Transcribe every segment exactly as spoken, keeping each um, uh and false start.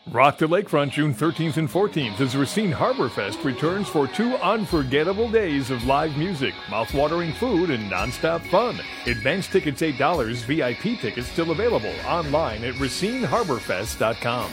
Rock the Lakefront June thirteenth and fourteenth as Racine Harbor Fest returns for two unforgettable days of live music, mouth-watering food, and nonstop fun. Advance tickets eight dollars, V I P tickets still available online at racine harbor fest dot com.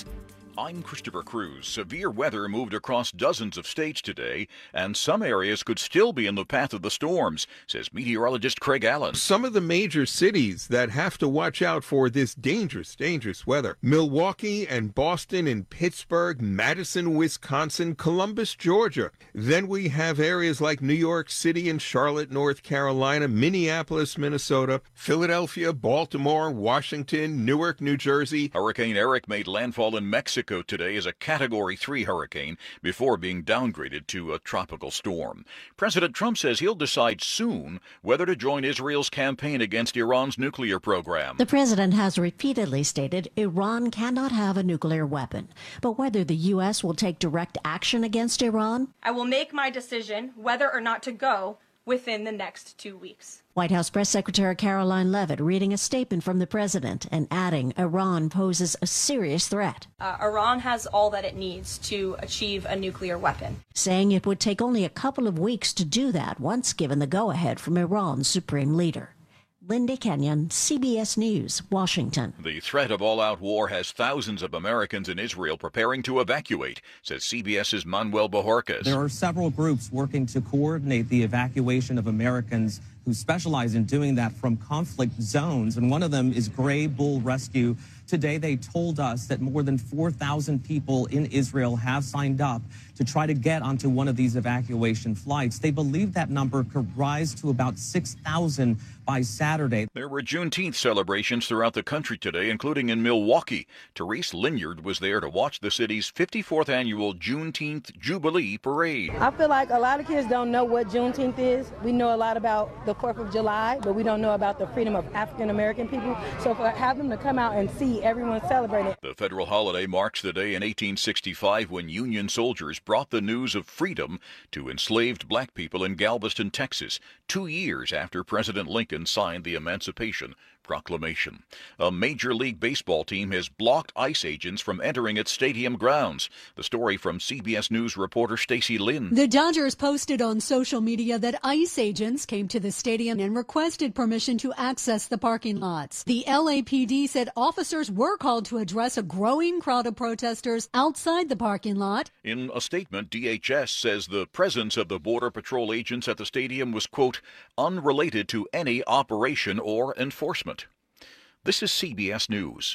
I'm Christopher Cruz. Severe weather moved across dozens of states today, and some areas could still be in the path of the storms, says meteorologist Craig Allen. Some of the major cities that have to watch out for this dangerous, dangerous weather: Milwaukee and Boston and Pittsburgh, Madison, Wisconsin, Columbus, Georgia. Then we have areas like New York City and Charlotte, North Carolina, Minneapolis, Minnesota, Philadelphia, Baltimore, Washington, Newark, New Jersey. Hurricane Eric made landfall in Mexico today as a Category three hurricane before being downgraded to a tropical storm. President Trump says he'll decide soon whether to join Israel's campaign against Iran's nuclear program. The president has repeatedly stated Iran cannot have a nuclear weapon. But whether the U S will take direct action against Iran? I will make my decision whether or not to go within the next two weeks. White House Press Secretary Caroline Leavitt reading a statement from the president and adding Iran poses a serious threat. Uh, Iran has all that it needs to achieve a nuclear weapon. Saying it would take only a couple of weeks to do that once given the go-ahead from Iran's supreme leader. Linda Kenyon, C B S News, Washington. The threat of all-out war has thousands of Americans in Israel preparing to evacuate, says CBS's Manuel Bojorquez. There are several groups working to coordinate the evacuation of Americans who specialize in doing that from conflict zones, and one of them is Gray Bull Rescue. Today, they told us that more than four thousand people in Israel have signed up to try to get onto one of these evacuation flights. They believe that number could rise to about six thousand by Saturday. There were Juneteenth celebrations throughout the country today, including in Milwaukee. Therese Linyard was there to watch the city's fifty-fourth annual Juneteenth Jubilee Parade. I feel like a lot of kids don't know what Juneteenth is. We know a lot about the fourth of July, but we don't know about the freedom of African American people. So for have them to come out and see everyone celebrating. The federal holiday marks the day in eighteen sixty-five when Union soldiers brought the news of freedom to enslaved black people in Galveston, Texas, two years after President Lincoln signed the Emancipation Proclamation. A Major League Baseball team has blocked ICE agents from entering its stadium grounds. The story from C B S News reporter Stacy Lynn. The Dodgers posted on social media that ICE agents came to the stadium and requested permission to access the parking lots. The L A P D said officers were called to address a growing crowd of protesters outside the parking lot. In a statement, D H S says the presence of the Border Patrol agents at the stadium was, quote, unrelated to any operation or enforcement. This is C B S News.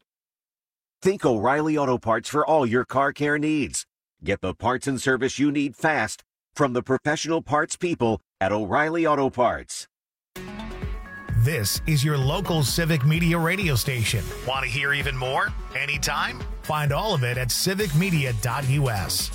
Think O'Reilly Auto Parts for all your car care needs. Get the parts and service you need fast from the professional parts people at O'Reilly Auto Parts. This is your local Civic Media radio station. Want to hear even more? Anytime? Find all of it at civic media dot U S.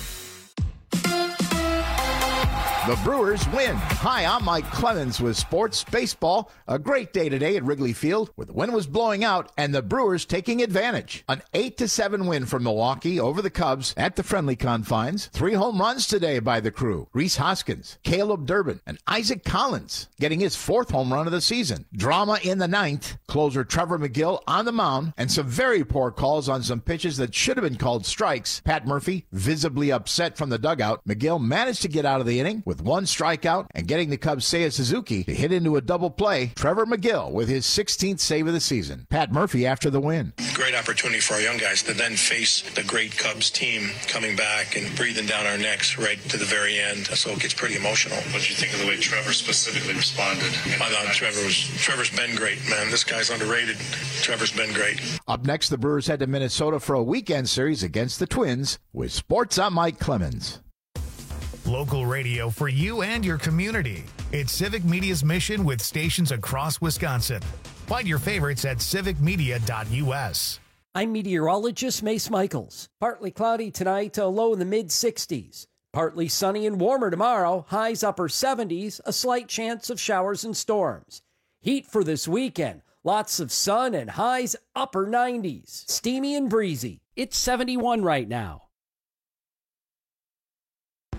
The Brewers win. Hi, I'm Mike Clemens with Sports Baseball. A great day today at Wrigley Field where the wind was blowing out and the Brewers taking advantage. An eight to seven win from Milwaukee over the Cubs at the friendly confines. Three home runs today by the crew. Rhys Hoskins, Caleb Durbin, and Isaac Collins getting his fourth home run of the season. Drama in the ninth. Closer Trevor McGill on the mound and some very poor calls on some pitches that should have been called strikes. Pat Murphy visibly upset from the dugout. McGill managed to get out of the inning with one strikeout and getting the Cubs' Seiya Suzuki to hit into a double play. Trevor McGill with his sixteenth save of the season. Pat Murphy after the win. Great opportunity for our young guys to then face the great Cubs team coming back and breathing down our necks right to the very end. So it gets pretty emotional. What did you think of the way Trevor specifically responded? I thought Trevor was, Trevor's been great, man. This guy's underrated. Trevor's been great. Up next, the Brewers head to Minnesota for a weekend series against the Twins with Sports. I'm Mike Clemens. Local radio for you and your community. It's Civic Media's mission with stations across Wisconsin. Find your favorites at civic media dot U S. I'm meteorologist Mace Michaels. Partly cloudy tonight, a low in the mid sixties. Partly sunny and warmer tomorrow, highs upper seventies, a slight chance of showers and storms. Heat for this weekend, lots of sun and highs upper nineties. Steamy and breezy. It's seventy-one right now.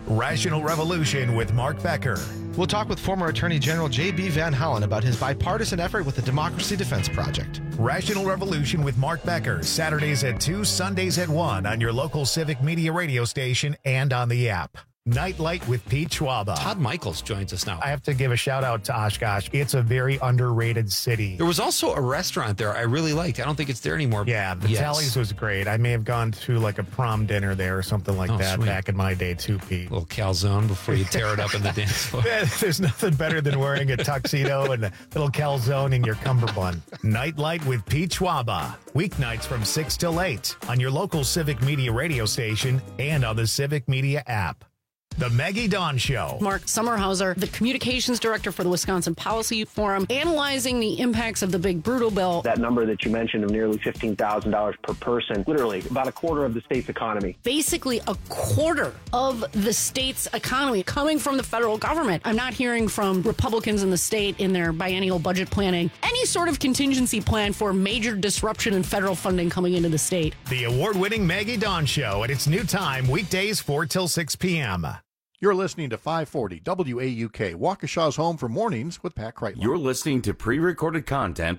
Rational Revolution with Mark Becker. We'll talk with former Attorney General J B Van Hollen about his bipartisan effort with the Democracy Defense Project. Rational Revolution with Mark Becker, Saturdays at two, Sundays at one on your local Civic Media radio station and on the app. Nightlight with Pete Schwaba. Todd Michaels joins us now. I have to give a shout out to Oshkosh. It's a very underrated city. There was also a restaurant there I really liked. I don't think it's there anymore. Yeah, the yes. Tallies was great. I may have gone to like a prom dinner there or something like oh, that sweet. back in my day too, Pete. A little calzone before you tear it up in the dance floor. There's nothing better than wearing a tuxedo and a little calzone in your cummerbund. Nightlight with Pete Schwaba. Weeknights from six till eight on your local Civic Media radio station and on the Civic Media app. The Maggie Dawn Show. Mark Sommerhauser, the communications director for the Wisconsin Policy Forum, analyzing the impacts of the big brutal bill. That number that you mentioned of nearly fifteen thousand dollars per person, literally about a quarter of the state's economy. Basically a quarter of the state's economy coming from the federal government. I'm not hearing from Republicans in the state in their biennial budget planning any sort of contingency plan for major disruption in federal funding coming into the state. The award-winning Maggie Dawn Show at its new time, weekdays four till six p.m. You're listening to five forty W A U K, Waukesha's home for mornings with Pat Kreitler. You're listening to pre-recorded content.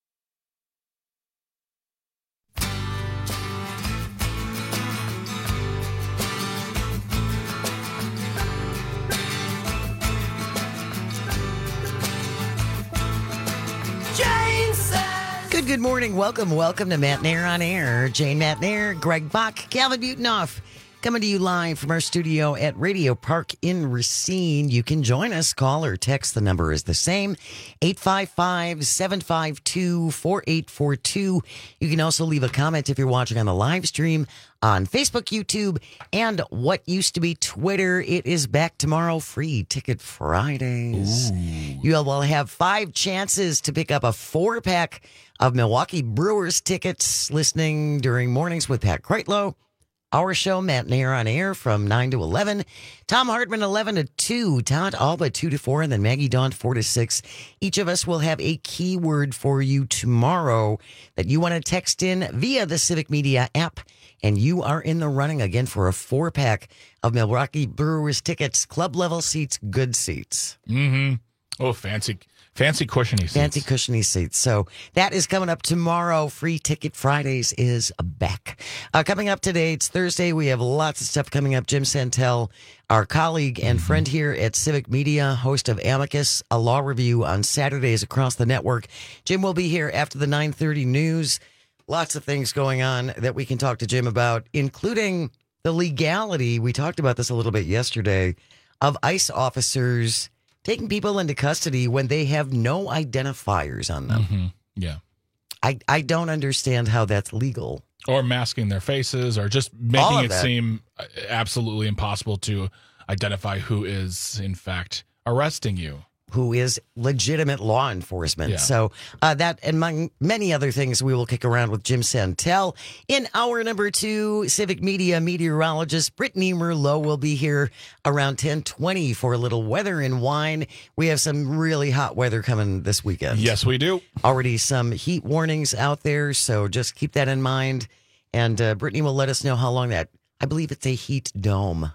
Good, good morning. Welcome, welcome to Matt Nair on Air. Jane Matt Nair, Greg Bach, Calvin Butenoff. Coming to you live from our studio at Radio Park in Racine. You can join us. Call or text. The number is the same, eight five five, seven five two, four eight four two. You can also leave a comment if you're watching on the live stream on Facebook, YouTube, and what used to be Twitter. It is back tomorrow, Free Ticket Fridays. Ooh. You will have five chances to pick up a four-pack of Milwaukee Brewers tickets listening during Mornings with Pat Kreitlow. Our show, Matt Nair on Air from nine to eleven. Tom Hartman, eleven to two. Todd Alba, two to four. And then Maggie Dawn, four to six. Each of us will have a keyword for you tomorrow that you want to text in via the Civic Media app. And you are in the running again for a four-pack of Milwaukee Brewers tickets. Club level seats, good seats. Mm-hmm. Oh, fancy. Fancy cushiony seats. Fancy cushiony seats. So that is coming up tomorrow. Free Ticket Fridays is back. Uh, coming up today, it's Thursday. We have lots of stuff coming up. Jim Santel, our colleague and mm-hmm. friend here at Civic Media, host of Amicus, a law review on Saturdays across the network. Jim will be here after the nine thirty news. Lots of things going on that we can talk to Jim about, including the legality. We talked about this a little bit yesterday of ICE officers taking people into custody when they have no identifiers on them. Mm-hmm. Yeah. I, I don't understand how that's legal. Or masking their faces or just making it that. seem absolutely impossible to identify who is, in fact, arresting you. Who is legitimate law enforcement. Yeah. So uh, that and among many other things we will kick around with Jim Santel. In hour number two, Civic Media meteorologist Brittany Merlot will be here around ten twenty for a little weather and wine. We have some really hot weather coming this weekend. Yes, we do. Already some heat warnings out there, so just keep that in mind. And uh, Brittany will let us know how long that, I believe it's a heat dome.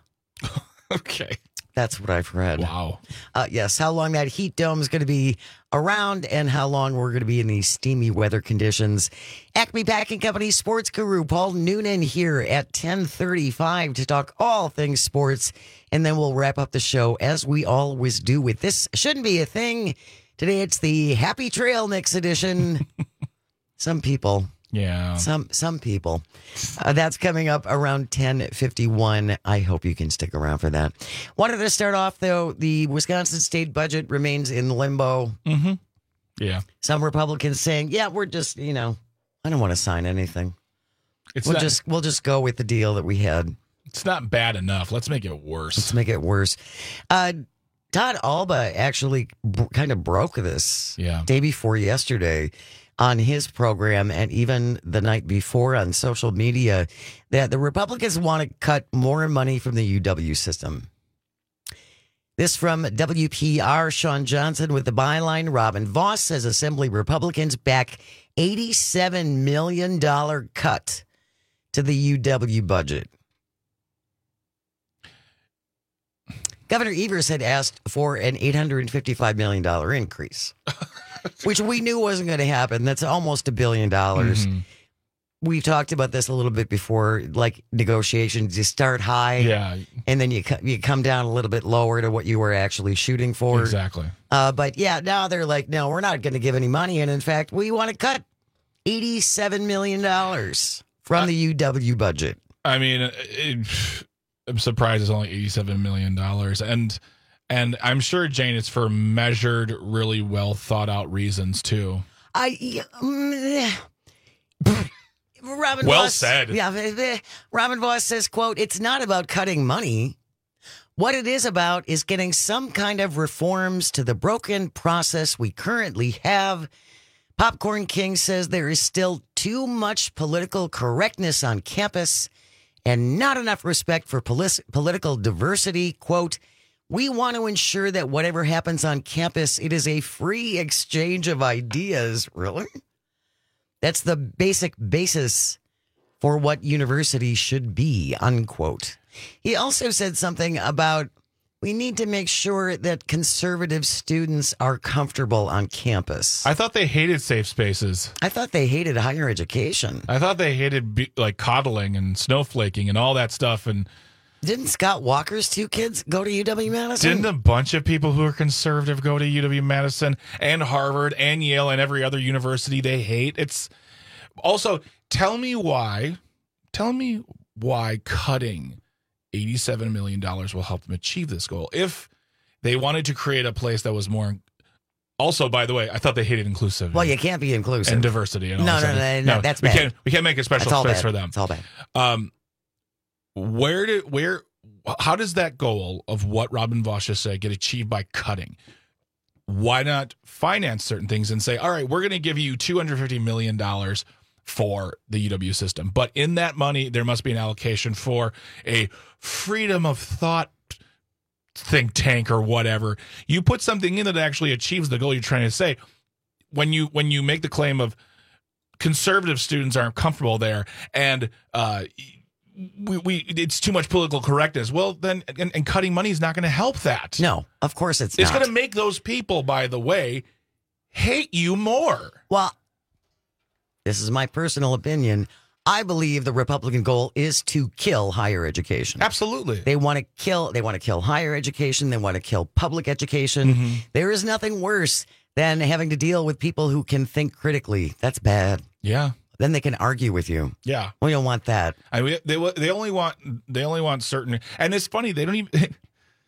Okay. That's what I've read. Wow. Uh, yes, how long that heat dome is going to be around and how long we're going to be in these steamy weather conditions. Acme Packing Company sports guru Paul Noonan here at ten thirty-five to talk all things sports. And then we'll wrap up the show as we always do with This Shouldn't Be a Thing. Today it's the Happy Trail Mix edition. Some people. Yeah. Some some people. Uh, that's coming up around ten fifty-one. I hope you can stick around for that. Wanted to start off, though, the Wisconsin state budget remains in limbo. Mm-hmm. Yeah. Some Republicans saying, yeah, we're just, you know, I don't want to sign anything. It's we'll not, just we'll just go with the deal that we had. It's not bad enough. Let's make it worse. Let's make it worse. Uh, Todd Alba actually b- kind of broke this yeah. day before yesterday on his program and even the night before on social media that the Republicans want to cut more money from the U W system. This from W P R. Sean Johnson with the byline. Robin Voss says Assembly Republicans back eighty-seven million dollars cut to the U W budget. Governor Evers had asked for an eight hundred fifty-five million dollars increase, which we knew wasn't going to happen. That's almost a billion dollars. Mm-hmm. We've talked about this a little bit before, like negotiations. You start high, yeah, and then you you come down a little bit lower to what you were actually shooting for. Exactly. Uh, but yeah, now they're like, no, we're not going to give any money, and in fact, we want to cut eighty-seven million dollars from the U W budget. I mean, it, I'm surprised it's only eighty-seven million dollars, and and I'm sure, Jane, it's for measured, really well thought out reasons too. I. Um, Robin well Voss, said. Yeah, Robin Voss says, quote, it's not about cutting money. What it is about is getting some kind of reforms to the broken process we currently have. Popcorn King says there is still too much political correctness on campus and not enough respect for polis- political diversity. Quote, we want to ensure that whatever happens on campus, it is a free exchange of ideas. Really? That's the basic basis for what university should be, unquote. He also said something about we need to make sure that conservative students are comfortable on campus. I thought they hated safe spaces. I thought they hated higher education. I thought they hated be, like coddling and snowflaking and all that stuff. And didn't Scott Walker's two kids go to U W-Madison? Didn't a bunch of people who are conservative go to U W-Madison and Harvard and Yale and every other university they hate? It's also, tell me why, tell me why cutting eighty-seven million dollars will help them achieve this goal. If they wanted to create a place that was more... Also, by the way, I thought they hated inclusivity. Well, you can't be inclusive. And diversity. And all no, no, no, no, no, no, that's we bad. Can't, we can't make a special that's space bad. for them. It's all bad. Um, where did, where, how does that goal of what Robin Voss just said get achieved by cutting? Why not finance certain things and say, all right, we're going to give you two hundred fifty million dollars for the U W system. But in that money, there must be an allocation for a freedom of thought think tank or whatever. You put something in that actually achieves the goal you're trying to say. When you when you make the claim of conservative students aren't comfortable there and uh, we, we it's too much political correctness, well, then and, and cutting money is not going to help that. No, of course it's, it's not. It's going to make those people, by the way, hate you more. Well, this is my personal opinion. I believe the Republican goal is to kill higher education. Absolutely. They want to kill they want to kill higher education, they want to kill public education. Mm-hmm. There is nothing worse than having to deal with people who can think critically. That's bad. Yeah. Then they can argue with you. Yeah. We don't want that. I mean, they they only want they only want certain, and it's funny, they don't even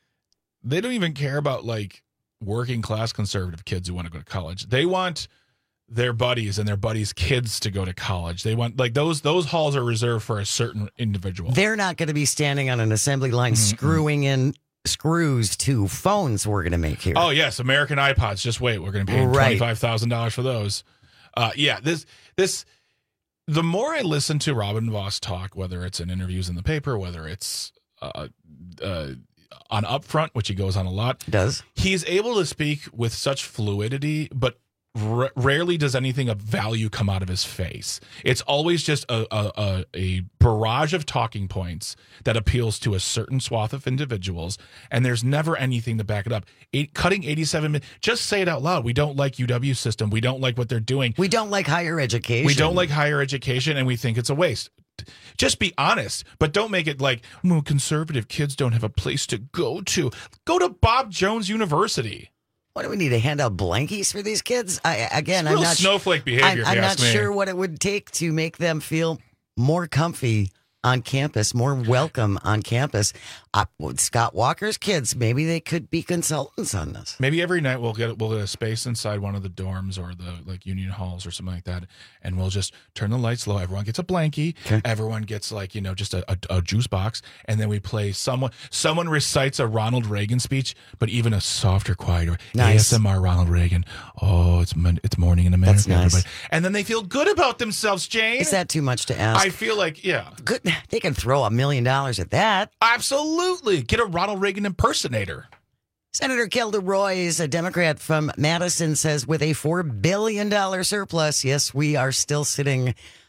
they don't even care about like working class conservative kids who want to go to college. They want their buddies and their buddies' kids to go to college. They want like those those halls are reserved for a certain individual. They're not going to be standing on an assembly line mm-hmm. screwing in screws to phones we're going to make here. Oh yes, American iPods. Just wait, we're going to pay right. twenty-five thousand dollars for those. Uh, yeah, this this. The more I listen to Robin Voss talk, whether it's in interviews in the paper, whether it's uh, uh, on Upfront, which he goes on a lot, does he's able to speak with such fluidity, but r- rarely does anything of value come out of his face. It's always just a, a, a, a barrage of talking points that appeals to a certain swath of individuals, and there's never anything to back it up. Eight, cutting eighty-seven minutes, just say it out loud. We don't like U W system. We don't like what they're doing. We don't like higher education. We don't like higher education, and we think it's a waste. Just be honest, but don't make it like, well, conservative kids don't have a place to go to. Go to Bob Jones University. What do we need to hand out blankies for these kids? I, again, it's I'm not snowflake behavior. I'm, I'm not ask me. sure what it would take to make them feel more comfy on campus, more welcome on campus. Uh, Scott Walker's kids, maybe they could be consultants on this. Maybe every night we'll get we'll get a space inside one of the dorms or the like union halls or something like that, and we'll just turn the lights low. Everyone gets a blankie. Okay. Everyone gets like you know just a, a, a juice box, and then we play someone. Someone recites a Ronald Reagan speech, but even a softer, quieter nice. A S M R Ronald Reagan. Oh, it's it's morning in America. That's nice. Everybody. And then they feel good about themselves. Jane, is that too much to ask? I feel like yeah, good. They can throw a million dollars at that. Absolutely, get a Ronald Reagan impersonator. Senator Kelda Roys, a Democrat from Madison, says with a four billion dollars surplus, yes, we are still sitting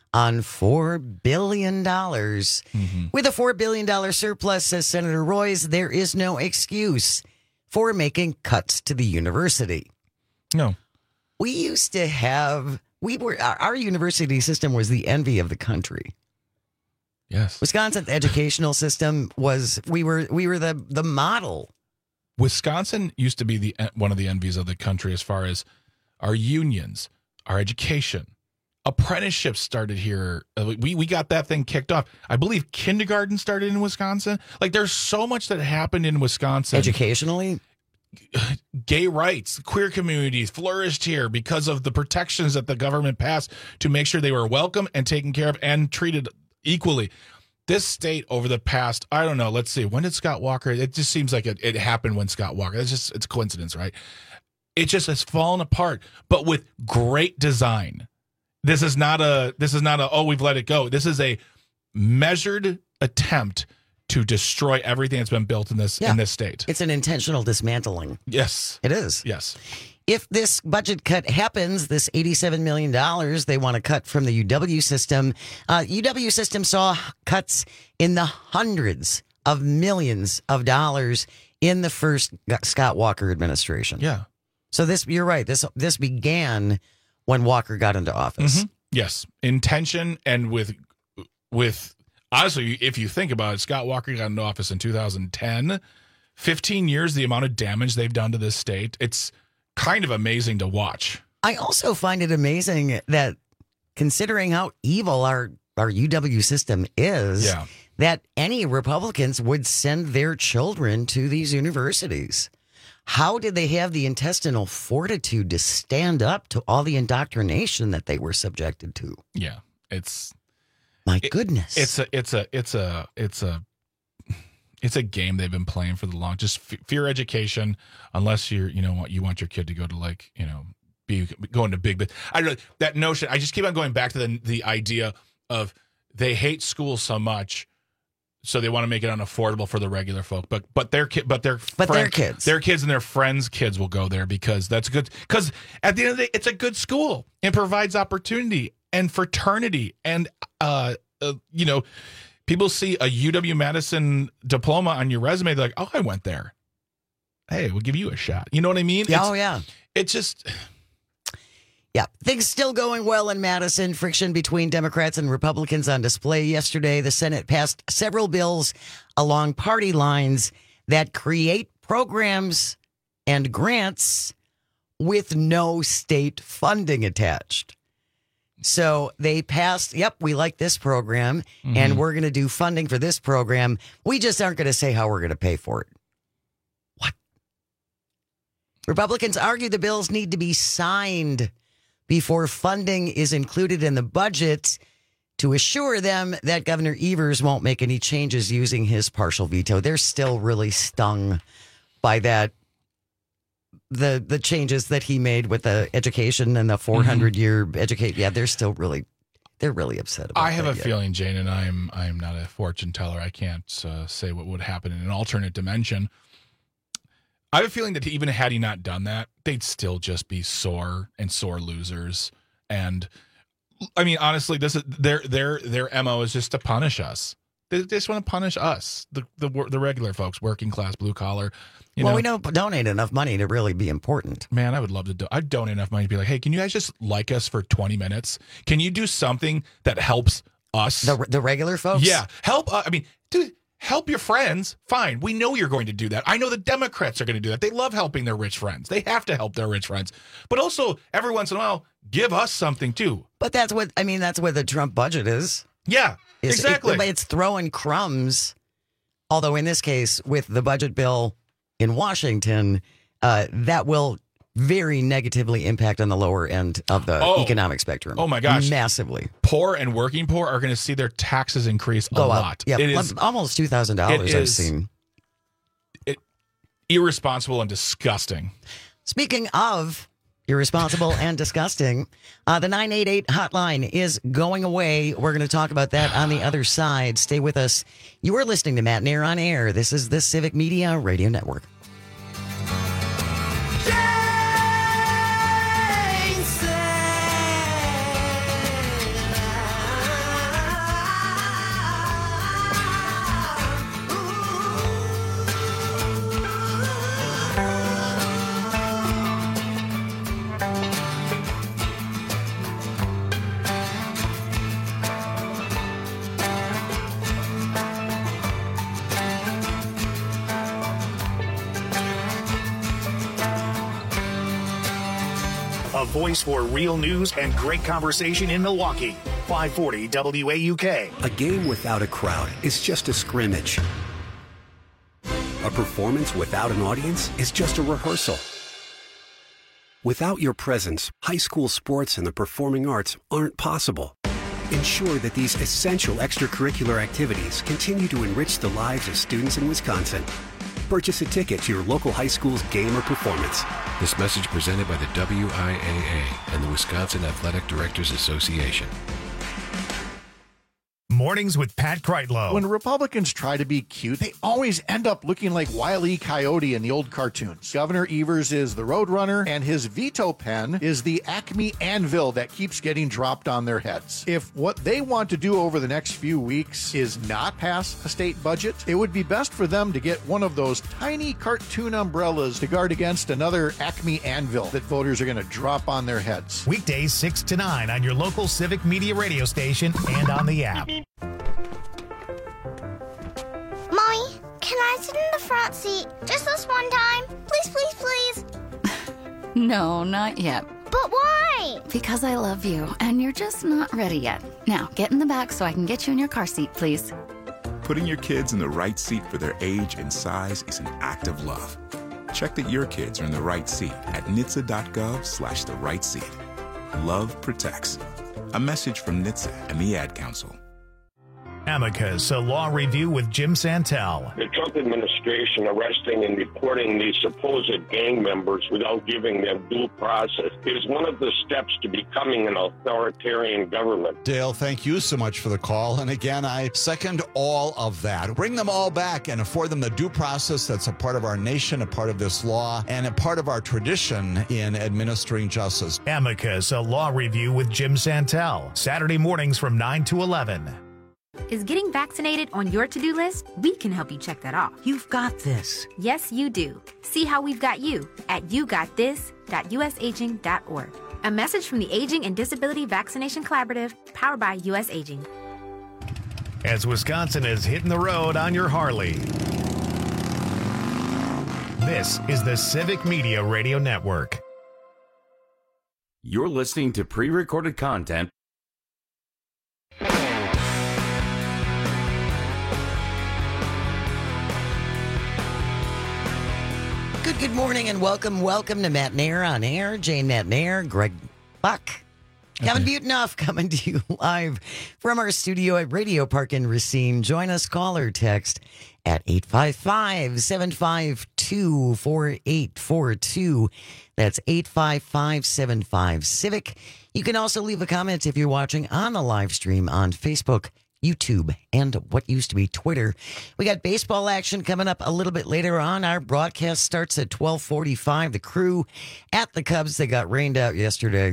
on four billion dollars. Mm-hmm. With a four billion dollars surplus, says Senator Royce, there is no excuse for making cuts to the university. No. We used to have, we were, our, our university system was the envy of the country. Yes. Wisconsin's educational system was, we were, we were the, the model. Wisconsin used to be the one of the envies of the country as far as our unions, our education. Apprenticeships started here. We we got that thing kicked off. I believe kindergarten started in Wisconsin. Like, there's so much that happened in Wisconsin. Educationally? Gay rights, queer communities flourished here because of the protections that the government passed to make sure they were welcome and taken care of and treated equally. This state over the past, I don't know, let's see, when did Scott Walker, it just seems like it, it happened when Scott Walker, it's just, it's a coincidence, right? It just has fallen apart, but with great design. This is not a, this is not a, oh, we've let it go. This is a measured attempt to destroy everything that's been built in this, Yeah. in this state. It's an intentional dismantling. Yes. It is. Yes. If this budget cut happens, this eighty-seven million dollars they want to cut from the U W system, uh, U W system saw cuts in the hundreds of millions of dollars in the first Scott Walker administration. Yeah. So this, you're right. This this began when Walker got into office. Mm-hmm. Yes, intention and with with honestly, if you think about it, Scott Walker got into office in two thousand ten. fifteen years, the amount of damage they've done to this state, it's kind of amazing to watch. I also find it amazing that, considering how evil our, our U W system is, Yeah. that any Republicans would send their children to these universities. How did they have the intestinal fortitude to stand up to all the indoctrination that they were subjected to? Yeah, it's my it, goodness. It's a it's a it's a it's a it's a game they've been playing for the long. Just f- fear education, unless you're you know what you want your kid to go to, like, you know, be going to big. But I don't know, that notion. I just keep on going back to the the idea of they hate school so much, so they want to make it unaffordable for the regular folk. But but their kid, but their But their friend- kids. their kids and their friends' kids will go there because that's good. Because at the end of the day, it's a good school and provides opportunity and fraternity and uh, uh you know. People see a U W-Madison diploma on your resume. They're like, oh, I went there. Hey, we'll give you a shot. You know what I mean? Yeah, It's- oh, yeah. It just... Yeah, things still going well in Madison. Friction between Democrats and Republicans on display yesterday. The Senate passed several bills along party lines that create programs and grants with no state funding attached. So they passed, yep, we like this program, Mhm. and we're going to do funding for this program. We just aren't going to say how we're going to pay for it. What? Republicans argue the bills need to be signed before funding is included in the budget to assure them that Governor Evers won't make any changes using his partial veto. They're still really stung by that. The the changes that he made with the education and the four hundred year educate. Yeah, they're still really, they're really upset about I have that a yet. feeling, Jane, and I'm I'm not a fortune teller. I can't uh, say what would happen in an alternate dimension. I have a feeling that even had he not done that, they'd still just be sore and sore losers. And I mean, honestly, this is their their their M O is just to punish us. They just want to punish us, the the the regular folks, working class, blue collar. You well, know? we don't donate enough money to really be important. Man, I would love to do. I'd donate enough money to be like, hey, can you guys just like us for twenty minutes? Can you do something that helps us? The the regular folks? Yeah, help. Uh, I mean, dude, help your friends. Fine, we know you're going to do that. I know the Democrats are going to do that. They love helping their rich friends. They have to help their rich friends. But also, every once in a while, give us something too. But that's what, I mean, that's what the Trump budget is. Yeah, Is- exactly. It, it's throwing crumbs. Although in this case, with the budget bill in Washington, uh, that will very negatively impact on the lower end of the Oh. economic spectrum. Oh my gosh, massively. Poor and working poor are going to see their taxes increase a Go up. lot. Yeah, It is almost two thousand dollars it I've is- seen. it, irresponsible and disgusting. Speaking of irresponsible and disgusting, uh, the nine eight eight hotline is going away. We're going to talk about that on the other side. Stay with us. You are listening to Matt Nair on Air. This is the Civic Media Radio Network. voice for real news and great conversation in Milwaukee. five forty W A U K. A game without a crowd is just a scrimmage. A performance without an audience is just a rehearsal. Without your presence, high school sports and the performing arts aren't possible. Ensure that these essential extracurricular activities continue to enrich the lives of students in Wisconsin. Purchase a ticket to your local high school's game or performance. This message presented by the W I A A and the Wisconsin Athletic Directors Association. Mornings with Pat Kreitlow. When Republicans try to be cute, they always end up looking like Wile E. Coyote in the old cartoons. Governor Evers is the Roadrunner, and his veto pen is the Acme anvil that keeps getting dropped on their heads. If what they want to do over the next few weeks is not pass a state budget, it would be best for them to get one of those tiny cartoon umbrellas to guard against another Acme anvil that voters are going to drop on their heads. Weekdays six to nine on your local Civic Media radio station and on the app. Mommy, can I sit in the front seat just this one time? Please, please, please. No, not yet. But why? Because I love you, and you're just not ready yet. Now, get in the back so I can get you in your car seat, please. Putting your kids in the right seat for their age and size is an act of love. Check that your kids are in the right seat at N H T S A dot gov slash the right seat. Love protects. A message from N H T S A and the Ad Council. Amicus, a law review with Jim Santel. The Trump administration arresting and deporting these supposed gang members without giving them due process is one of the steps to becoming an authoritarian government. Dale, thank you so much for the call. And again, I second all of that. Bring them all back and afford them the due process that's a part of our nation, a part of this law, and a part of our tradition in administering justice. Amicus, a law review with Jim Santel. Saturday mornings from nine to eleven. Is getting vaccinated on your to-do list? We can help you check that off. You've got this. Yes, you do. See how we've got you at you got this dot u s aging dot org. A message from the Aging and Disability Vaccination Collaborative, powered by U S Aging. As Wisconsin is hitting the road on your Harley. This is the Civic Media Radio Network. You're listening to pre-recorded content. Good, good morning and welcome, welcome to Matt Nair on Air. Jane Matt Nair, Greg Buck, Kevin okay. Butenoff coming to you live from our studio at Radio Park in Racine. Join us, call or text at eight five five, seven five two, four eight four two. That's eight five five, seven five, CIVIC. You can also leave a comment if you're watching on the live stream on Facebook, YouTube, and what used to be Twitter. We got baseball action coming up a little bit later on. Our broadcast starts at twelve forty-five. The Crew at the Cubs, they got rained out yesterday.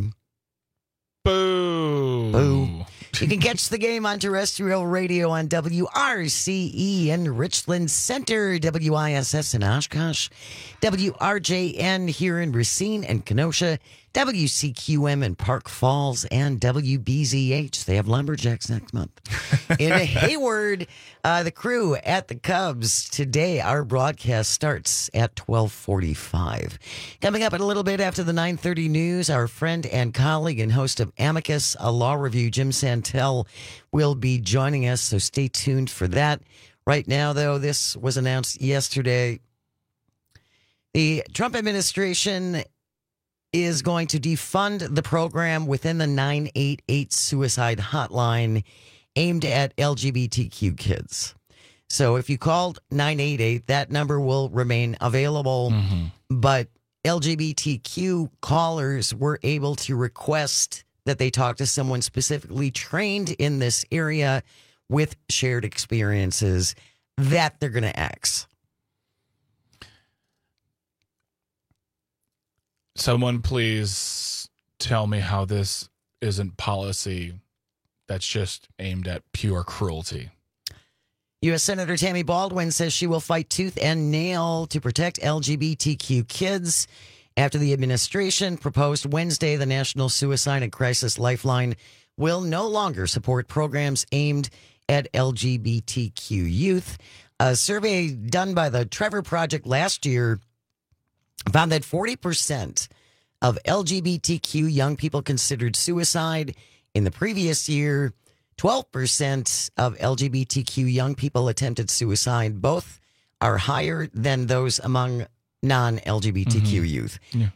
Boo. Boo. You can catch the game on terrestrial radio on W R C E in Richland Center, W I S S in Oshkosh, W R J N here in Racine and Kenosha, W C Q M in Park Falls, and W B Z H. They have Lumberjacks next month. In Hayward, uh, the Crew at the Cubs. Today, our broadcast starts at twelve forty-five. Coming up in a little bit after the nine thirty news, our friend and colleague and host of Amicus, a law review, Jim Santel, will be joining us, so stay tuned for that. Right now, though, this was announced yesterday. The Trump administration is going to defund the program within the nine eight eight suicide hotline aimed at L G B T Q kids. So if you called nine eight eight, that number will remain available, mm-hmm. but L G B T Q callers were able to request that they talk to someone specifically trained in this area with shared experiences that they're going to ask. Someone please tell me how this isn't policy that's just aimed at pure cruelty. U S Senator Tammy Baldwin says she will fight tooth and nail to protect L G B T Q kids after the administration proposed Wednesday the National Suicide and Crisis Lifeline will no longer support programs aimed at L G B T Q youth. A survey done by the Trevor Project last year found that forty percent of L G B T Q young people considered suicide. In the previous year, twelve percent of L G B T Q young people attempted suicide. Both are higher than those among non-L G B T Q Mhm. youth. Yeah.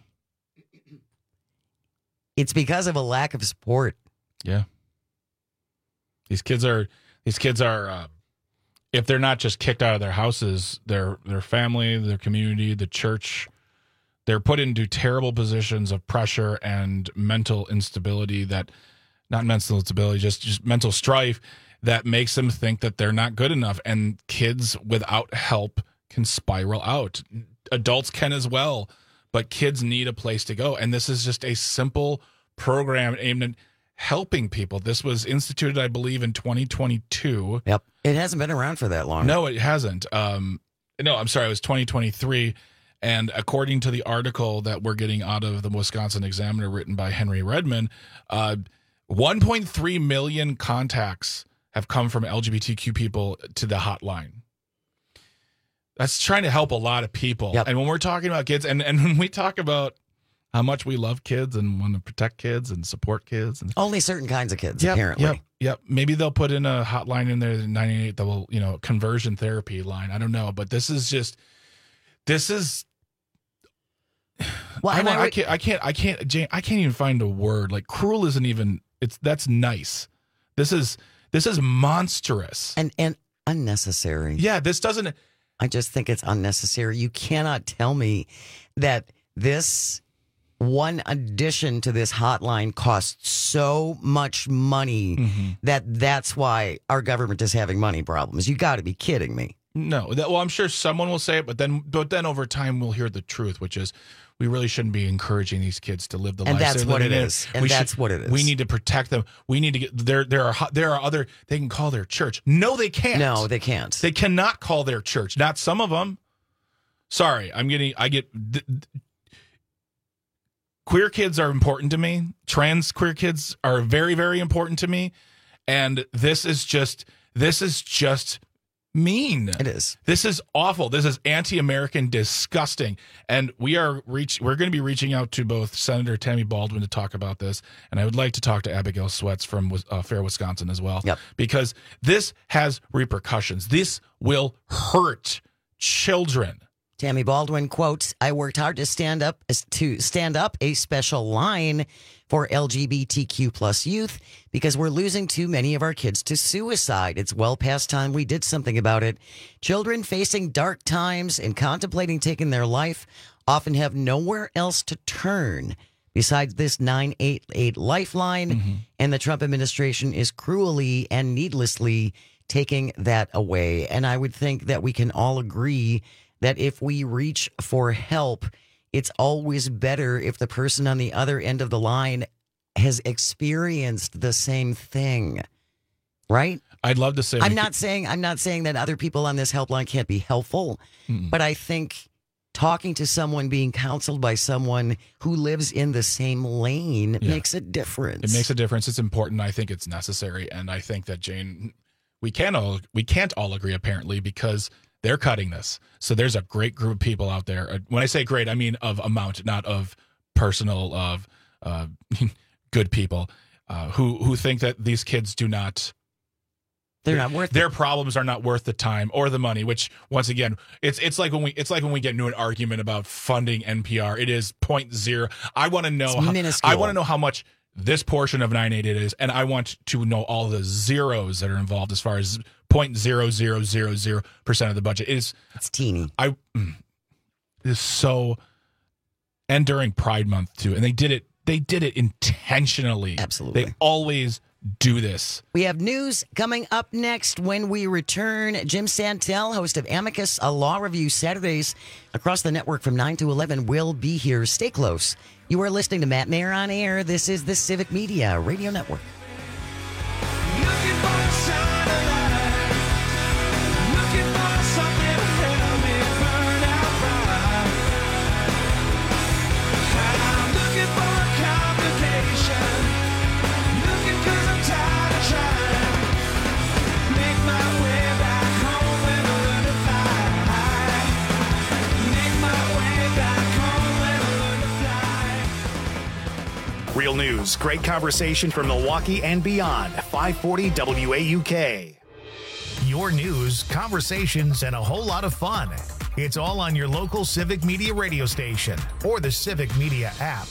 It's because of a lack of support. Yeah. These kids are these kids are uh, if they're not just kicked out of their houses, their their family, their community, the church, they're put into terrible positions of pressure and mental instability that not mental instability, just just mental strife that makes them think that they're not good enough. And kids without help can spiral out. Adults can as well, but kids need a place to go. And this is just a simple program aimed at helping people. This was instituted, I believe, in twenty twenty-two. Yep. It hasn't been around for that long. No, it hasn't. Um, no, I'm sorry. It was twenty twenty-three. And according to the article that we're getting out of the Wisconsin Examiner written by Henry Redman, uh, one point three million contacts have come from L G B T Q people to the hotline. That's trying to help a lot of people. Yep. And when we're talking about kids, and, and when we talk about how much we love kids and want to protect kids and support kids, and Only certain kinds of kids, Yep, apparently. Yep, yep. Maybe they'll put in a hotline in there, the nine eight eight, that will, you know, conversion therapy line. I don't know, but this is just, this is. Well, I, and want- I I, would- can't, I can't, I can't, Jane, I can't even find a word. Like cruel isn't even. It's that's nice. This is this is monstrous and and unnecessary. Yeah, this doesn't. I just think it's unnecessary. You cannot tell me that this one addition to this hotline costs so much money Mm-hmm. that that's why our government is having money problems. You got to be kidding me. No, that, well, I'm sure someone will say it, but then, but then over time we'll hear the truth, which is we really shouldn't be encouraging these kids to live the And lives that's they're what living it in. is. And We that's should- what it is. We need to protect them. We need to get there. There are ho- there are other. They can call their church. No, they can't. No, they can't. They cannot call their church. Not some of them. Sorry, I'm getting. I get. Th- th- queer kids are important to me. Trans queer kids are very, very important to me. And this is just. This is just. Mean. It is. This is awful. This is anti-American, disgusting. And we are reach. We're going to be reaching out to both Senator Tammy Baldwin to talk about this, and I would like to talk to Abigail Sweats from uh, Fair Wisconsin as well. Yep. Because this has repercussions. This will hurt children. Tammy Baldwin quotes, "I worked hard to stand up to stand up a special line for L G B T Q plus youth because we're losing too many of our kids to suicide. It's well past time we did something about it. Children facing dark times and contemplating taking their life often have nowhere else to turn besides this nine eight eight lifeline, Mm-hmm. and the Trump administration is cruelly and needlessly taking that away. And I would think that we can all agree that if we reach for help, it's always better if the person on the other end of the line has experienced the same thing, right? I'd love to say I'm we not could- saying I'm not saying that other people on this helpline can't be helpful, Mm-mm. but I think talking to someone, being counseled by someone who lives in the same lane Yeah. makes a difference. It makes a difference. It's important. I think it's necessary, and I think that Jane, we can all we can't all agree apparently because they're cutting this. So there's a great group of people out there. Uh, When I say great, I mean of amount, not of personal, of uh, good people uh, who who think that these kids do not. They're not worth their problems are not worth the time or the money. Which once again, it's it's like when we it's like when we get into an argument about funding N P R. It is point zero. I want to know. It's How, minuscule. I want to know how much this portion of nine eight eight is, and I want to know all the zeros that are involved as far as point zero zero zero zero percent of the budget. It is it's teeny. I mm, it is so, and during Pride Month too, and they did it. They did it intentionally. Absolutely. They always do this. We have news coming up next when we return. Jim Santel, host of Amicus, a law review Saturdays across the network from nine to eleven, will be here. Stay close. You are listening to Matt Mayer on Air. This is the Civic Media Radio Network. news, great conversation from Milwaukee and beyond. five forty W A U K. Your news, conversations, and a whole lot of fun. It's all on your local Civic Media radio station or the Civic Media app.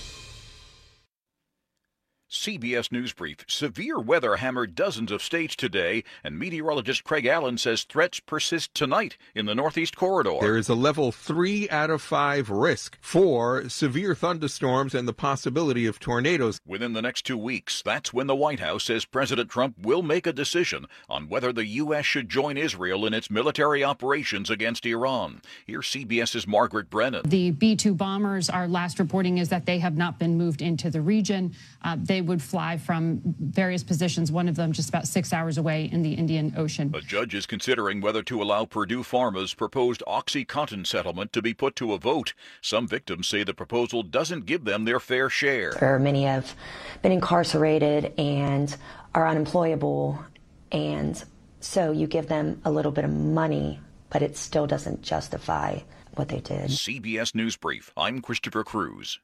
C B S News Brief. Severe weather hammered dozens of states today, and meteorologist Craig Allen says threats persist tonight in the Northeast Corridor. There is a level three out of five risk for severe thunderstorms and the possibility of tornadoes. Within the next two weeks, that's when the White House says President Trump will make a decision on whether the U S should join Israel in its military operations against Iran. Here's CBS's Margaret Brennan. The B two bombers, our last reporting is that they have not been moved into the region. Uh, they would fly from various positions, one of them just about six hours away in the Indian Ocean. A judge is considering whether to allow Purdue Pharma's proposed OxyContin settlement to be put to a vote. Some victims say the proposal doesn't give them their fair share. Or many have been incarcerated and are unemployable, and so you give them a little bit of money, but it still doesn't justify what they did. C B S News Brief. I'm Christopher Cruz.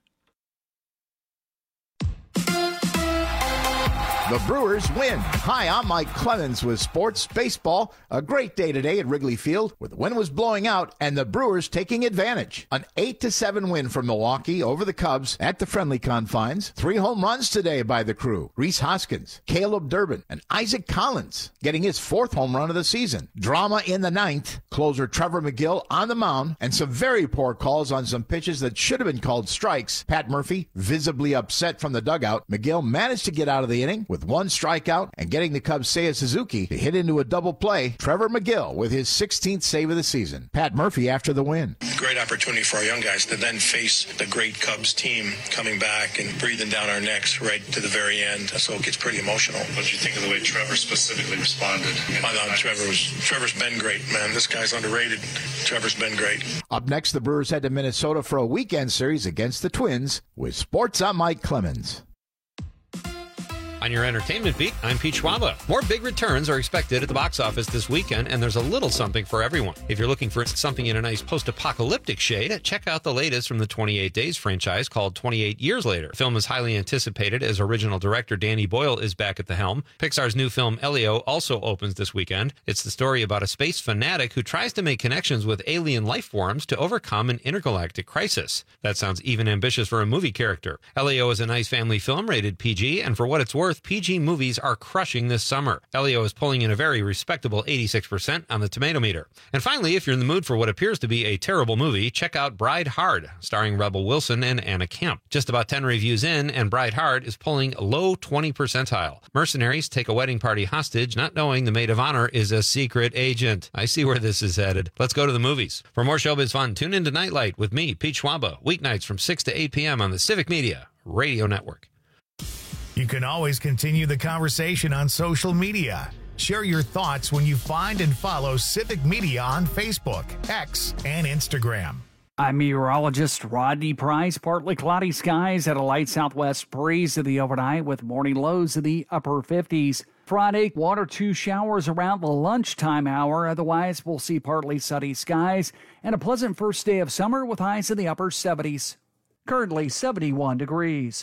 The Brewers win. Hi, I'm Mike Clemens with Sports Baseball. A great day today at Wrigley Field where the wind was blowing out and the Brewers taking advantage. An eight to seven win from Milwaukee over the Cubs at the friendly confines. Three home runs today by the crew. Rhys Hoskins, Caleb Durbin, and Isaac Collins getting his fourth home run of the season. Drama in the ninth. Closer Trevor McGill on the mound and some very poor calls on some pitches that should have been called strikes. Pat Murphy visibly upset from the dugout. McGill managed to get out of the inning with one strikeout and getting the Cubs' Seiya Suzuki to hit into a double play. Trevor McGill with his sixteenth save of the season. Pat Murphy after the win. Great opportunity for our young guys to then face the great Cubs team coming back and breathing down our necks right to the very end. So it gets pretty emotional. What did you think of the way Trevor specifically responded? I thought Trevor was, Trevor's been great, man. This guy's underrated. Trevor's been great. Up next, the Brewers head to Minnesota for a weekend series against the Twins. With Sports, I'm Mike Clemens. On your entertainment beat, I'm Pete Schwaba. More big returns are expected at the box office this weekend, and there's a little something for everyone. If you're looking for something in a nice post-apocalyptic shade, check out the latest from the twenty-eight Days franchise called twenty-eight Years Later. The film is highly anticipated as original director Danny Boyle is back at the helm. Pixar's new film Elio also opens this weekend. It's the story about a space fanatic who tries to make connections with alien life forms to overcome an intergalactic crisis. That sounds even ambitious for a movie character. Elio is a nice family film rated P G, and for what it's worth, P G movies are crushing this summer. Elio is pulling in a very respectable eighty-six percent on the tomato meter. And finally, if you're in the mood for what appears to be a terrible movie, check out Bride Hard, starring Rebel Wilson and Anna Camp. Just about ten reviews in, and Bride Hard is pulling low twenty percentile. Mercenaries take a wedding party hostage, not knowing the maid of honor is a secret agent. I see where this is headed. Let's go to the movies. For more showbiz fun, tune into Nightlight with me, Pete Schwaba, weeknights from six to eight p.m. on the Civic Media Radio Network. You can always continue the conversation on social media. Share your thoughts when you find and follow Civic Media on Facebook, X, and Instagram. I'm meteorologist Rodney Price. Partly cloudy skies at a light southwest breeze in the overnight with morning lows in the upper fifties. Friday, one or two showers around the lunchtime hour. Otherwise, we'll see partly sunny skies and a pleasant first day of summer with highs in the upper seventies. Currently seventy-one degrees.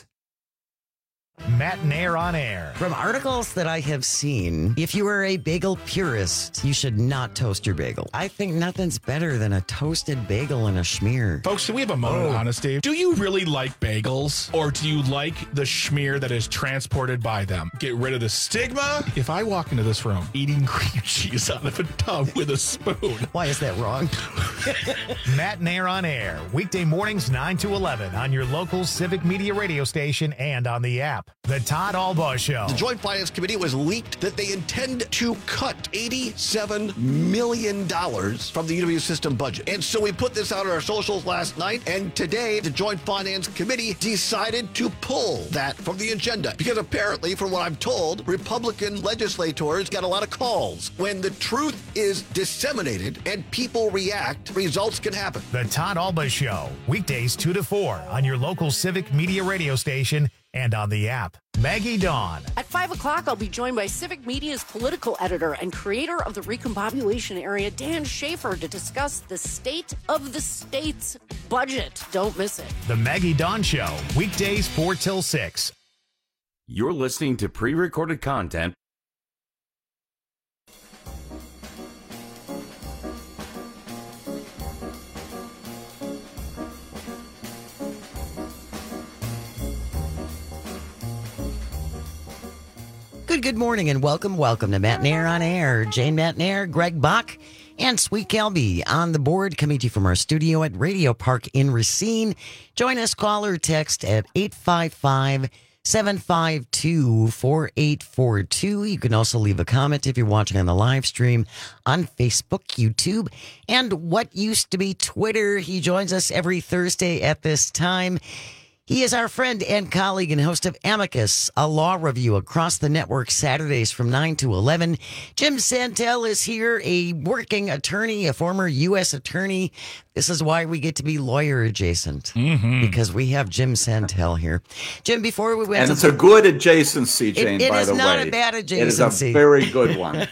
Matt Nair on air. From articles that I have seen, if you are a bagel purist, you should not toast your bagel. I think nothing's better than a toasted bagel and a schmear. Folks, do we have a moment of Oh. honesty? Do you really like bagels, or do you like the schmear that is transported by them? Get rid of the stigma. If I walk into this room eating cream cheese out of a tub with a spoon. Why is that wrong? Matt Nair on air. Weekday mornings nine to eleven on your local Civic Media radio station and on the app. The Todd Albaugh Show. The Joint Finance Committee was leaked that they intend to cut eighty-seven million dollars from the U W system budget. And so we put this out on our socials last night, and today the Joint Finance Committee decided to pull that from the agenda. Because apparently, from what I'm told, Republican legislators got a lot of calls. When the truth is disseminated and people react, results can happen. The Todd Albaugh Show. Weekdays two to four on your local Civic Media radio station and on the app. Maggie Dawn. At five o'clock, I'll be joined by Civic Media's political editor and creator of the Recombobulation Area, Dan Schaefer, to discuss the state of the state's budget. Don't miss it. The Maggie Dawn Show, weekdays four till six. You're listening to pre-recorded content. Good, good morning and welcome, welcome to Matt Nair on Air. Jane Matt Nair, Greg Bach, and Sweet Kelby on the board, coming to you from our studio at Radio Park in Racine. Join us, call or text at eight five five, seven five two, four eight four two. You can also leave a comment if you're watching on the live stream on Facebook, YouTube, and what used to be Twitter. He joins us every Thursday at this time. He is our friend and colleague and host of Amicus, a law review across the network Saturdays from nine to eleven. Jim Santel is here, a working attorney, a former U S attorney. This is why we get to be lawyer adjacent, mm-hmm. because we have Jim Santel here. Jim, before we went and to... it's a good adjacency, Jane, it, it by the way. It is not a bad adjacency. It is a very good one.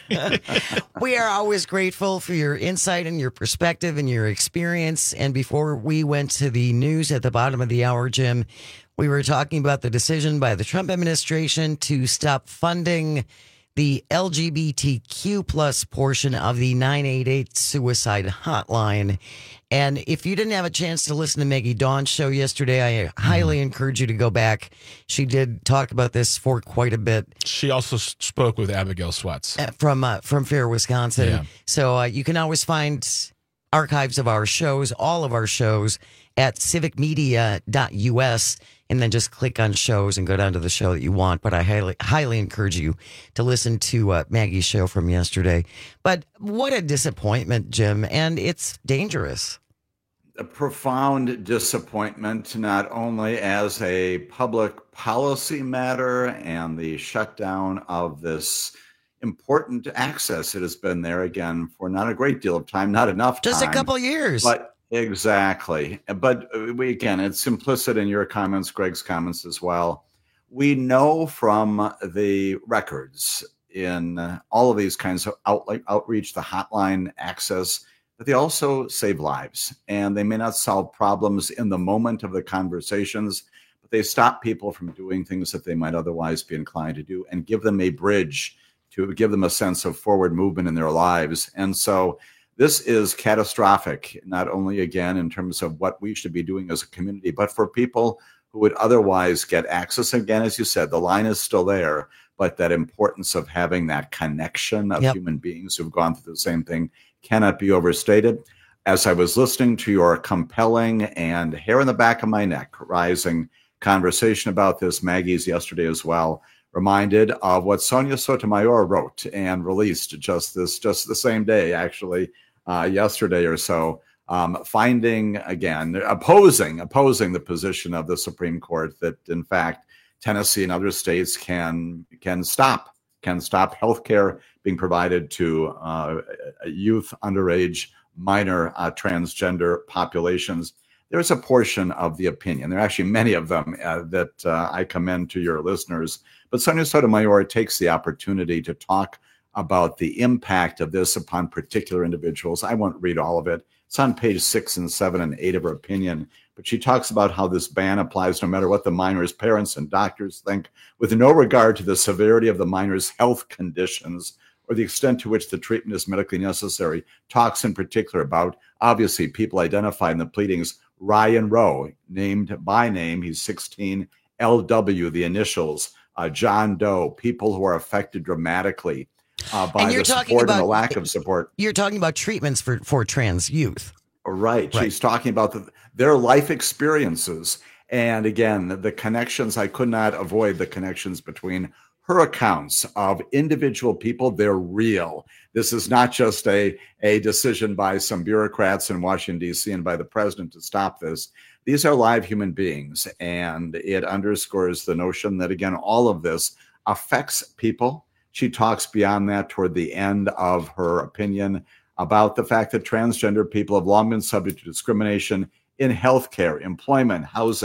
We are always grateful for your insight and your perspective and your experience. And before we went to the news at the bottom of the hour, Jim, we were talking about the decision by the Trump administration to stop funding the L G B T Q plus portion of the nine eight eight suicide hotline. And if you didn't have a chance to listen to Maggie Dawn's show yesterday, I highly encourage you to go back. She did talk about this for quite a bit. She also spoke with Abigail Sweats uh, from uh, from Fair, Wisconsin. Yeah. So uh, you can always find archives of our shows, all of our shows, at civic media dot U S, and then just click on shows and go down to the show that you want. But I highly, highly encourage you to listen to uh, Maggie's show from yesterday. But what a disappointment, Jim, and it's dangerous. A profound disappointment, not only as a public policy matter and the shutdown of this important access that has been there again for not a great deal of time, not enough time. Just a couple years. But exactly. But we, again, it's implicit in your comments, Greg's comments as well. We know from the records in all of these kinds of outlet, outreach, the hotline access, that they also save lives. And they may not solve problems in the moment of the conversations, but they stop people from doing things that they might otherwise be inclined to do and give them a bridge to give them a sense of forward movement in their lives. And so this is catastrophic, not only, again, in terms of what we should be doing as a community, but for people who would otherwise get access. Again, as you said, the line is still there, but that importance of having that connection of yep. human beings who've gone through the same thing cannot be overstated. As I was listening to your compelling and hair in the back of my neck rising conversation about this, Maggie's yesterday as well, reminded of what Sonia Sotomayor wrote and released just this, just the same day, actually, uh, yesterday or so, um, finding, again, opposing, opposing the position of the Supreme Court that, in fact, Tennessee and other states can, can stop, can stop healthcare being provided to uh, youth, underage, minor uh, transgender populations. There's a portion of the opinion, there are actually many of them uh, that uh, I commend to your listeners, but Sonia Sotomayor takes the opportunity to talk about the impact of this upon particular individuals. I won't read all of it. It's on page six and seven and eight of her opinion, but she talks about how this ban applies no matter what the minor's parents and doctors think, with no regard to the severity of the minor's health conditions or the extent to which the treatment is medically necessary. Talks in particular about, obviously, people identified in the pleadings, Ryan Rowe, named by name, he's sixteen, L W, the initials, uh, John Doe, people who are affected dramatically uh, by the support about, and the lack of support. You're talking about treatments for, for trans youth. Right. right. She's talking about the, their life experiences. And again, the, the connections, I could not avoid the connections between her accounts of individual people. They're real. This is not just a, a decision by some bureaucrats in Washington, D C and by the president to stop this. These are live human beings. And it underscores the notion that, again, all of this affects people. She talks beyond that toward the end of her opinion about the fact that transgender people have long been subject to discrimination in healthcare, employment, housing,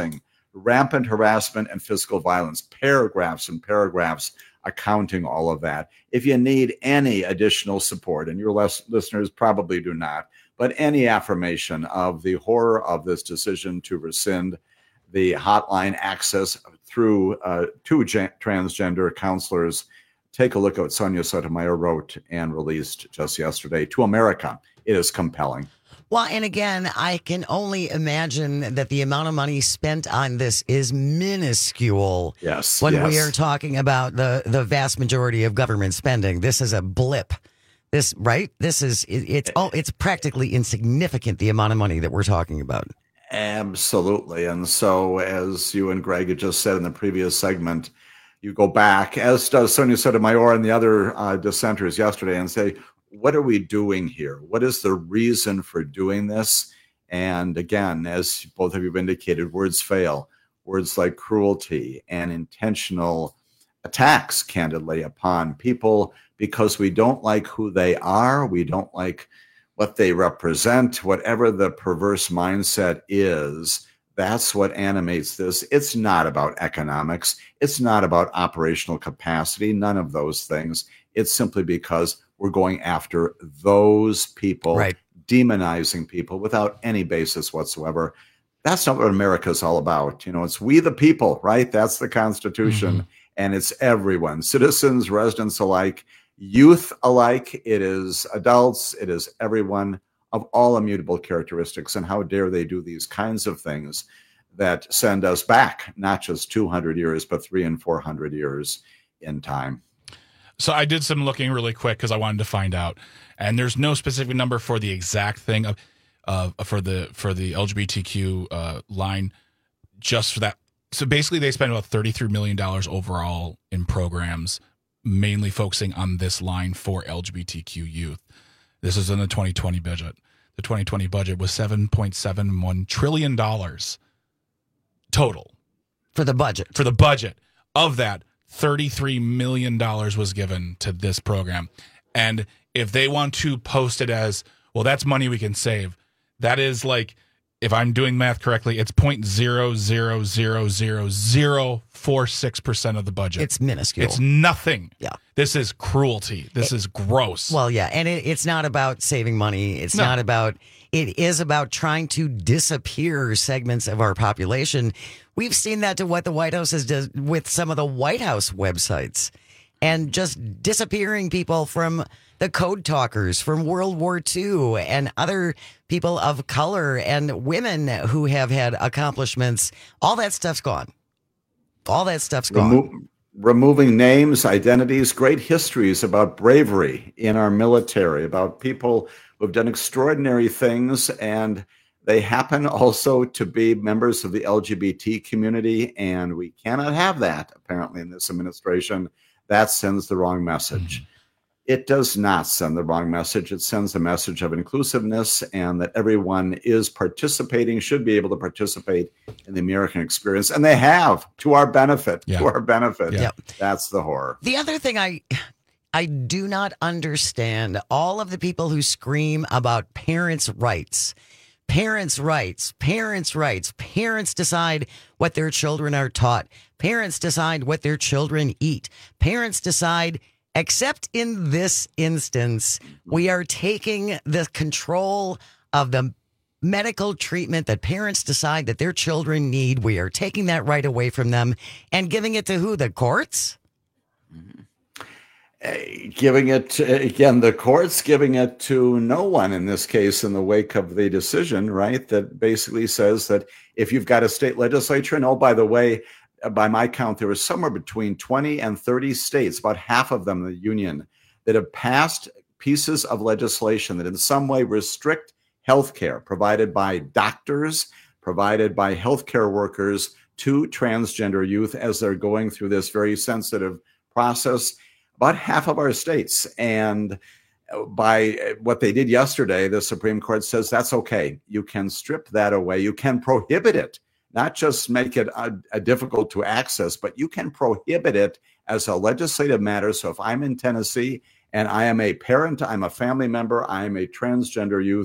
rampant harassment and physical violence, paragraphs and paragraphs accounting all of that. If you need any additional support, and your les- listeners probably do not, but any affirmation of the horror of this decision to rescind the hotline access through uh, to gen- transgender counselors, take a look at what Sonia Sotomayor wrote and released just yesterday. To America, it is compelling. Well, and again, I can only imagine that the amount of money spent on this is minuscule. Yes. When yes. we are talking about the, the vast majority of government spending, this is a blip. This, right? This is, it, it's oh, it's practically insignificant, the amount of money that we're talking about. Absolutely. And so, as you and Greg had just said in the previous segment, you go back, as does Sonia Sotomayor and the other uh, dissenters yesterday, and say, what are we doing here? What is the reason for doing this? And again, as both of you have indicated, words fail. Words like cruelty and intentional attacks, candidly, upon people because we don't like who they are. We don't like what they represent, whatever the perverse mindset is. That's what animates this. It's not about economics. It's not about operational capacity. None of those things. It's simply because we're going after those people, right. demonizing people without any basis whatsoever. That's not what America is all about. You know, it's we the people, right? That's the Constitution. Mm-hmm. And it's everyone, citizens, residents alike, youth alike. It is adults. It is everyone of all immutable characteristics. And how dare they do these kinds of things that send us back, not just two hundred years, but three and four hundred years in time. So I did some looking really quick because I wanted to find out, and there's no specific number for the exact thing of, uh, for the for the L G B T Q uh, line, just for that. So basically, they spend about thirty-three million dollars overall in programs, mainly focusing on this line for L G B T Q youth. This is in the twenty twenty budget. The twenty twenty budget was seven point seven one trillion dollars total for the budget. For the budget of that, thirty-three million dollars was given to this program. And if they want to post it as, well, that's money we can save, that is like, if I'm doing math correctly, it's zero point zero zero zero zero zero four six percent of the budget. It's minuscule. It's nothing. Yeah. This is cruelty. This it, is gross. Well, yeah. And it, it's not about saving money. It's no. not about, it is about trying to disappear segments of our population. We've seen that to what the White House has done with some of the White House websites and just disappearing people from the code talkers from World War Two and other people of color and women who have had accomplishments. All that stuff's gone. All that stuff's gone. Remo- removing names, identities, great histories about bravery in our military, about people who have done extraordinary things, and they happen also to be members of the L G B T community, and we cannot have that, apparently, in this administration. That sends the wrong message. Mm-hmm. It does not send the wrong message. It sends a message of inclusiveness and that everyone is participating, should be able to participate in the American experience. And they have, to our benefit, yeah. to our benefit. Yeah. That's the horror. The other thing I... I do not understand all of the people who scream about parents' rights. Parents' rights, parents' rights. Parents decide what their children are taught. Parents decide what their children eat. Parents decide, except in this instance, we are taking the control of the medical treatment that parents decide that their children need. We are taking that right away from them and giving it to who? The courts? Mm-hmm. Uh, giving it, uh, again, the courts giving it to no one in this case in the wake of the decision, right? That basically says that if you've got a state legislature, and oh, by the way, uh, by my count, there was somewhere between twenty and thirty states, about half of them in the union, that have passed pieces of legislation that in some way restrict health care provided by doctors, provided by healthcare workers to transgender youth as they're going through this very sensitive process. About half of our states. And by what they did yesterday, the Supreme Court says that's okay. You can strip that away. You can prohibit it, not just make it a, a difficult to access, but you can prohibit it as a legislative matter. So if I'm in Tennessee and I am a parent, I'm a family member, I am a transgender youth,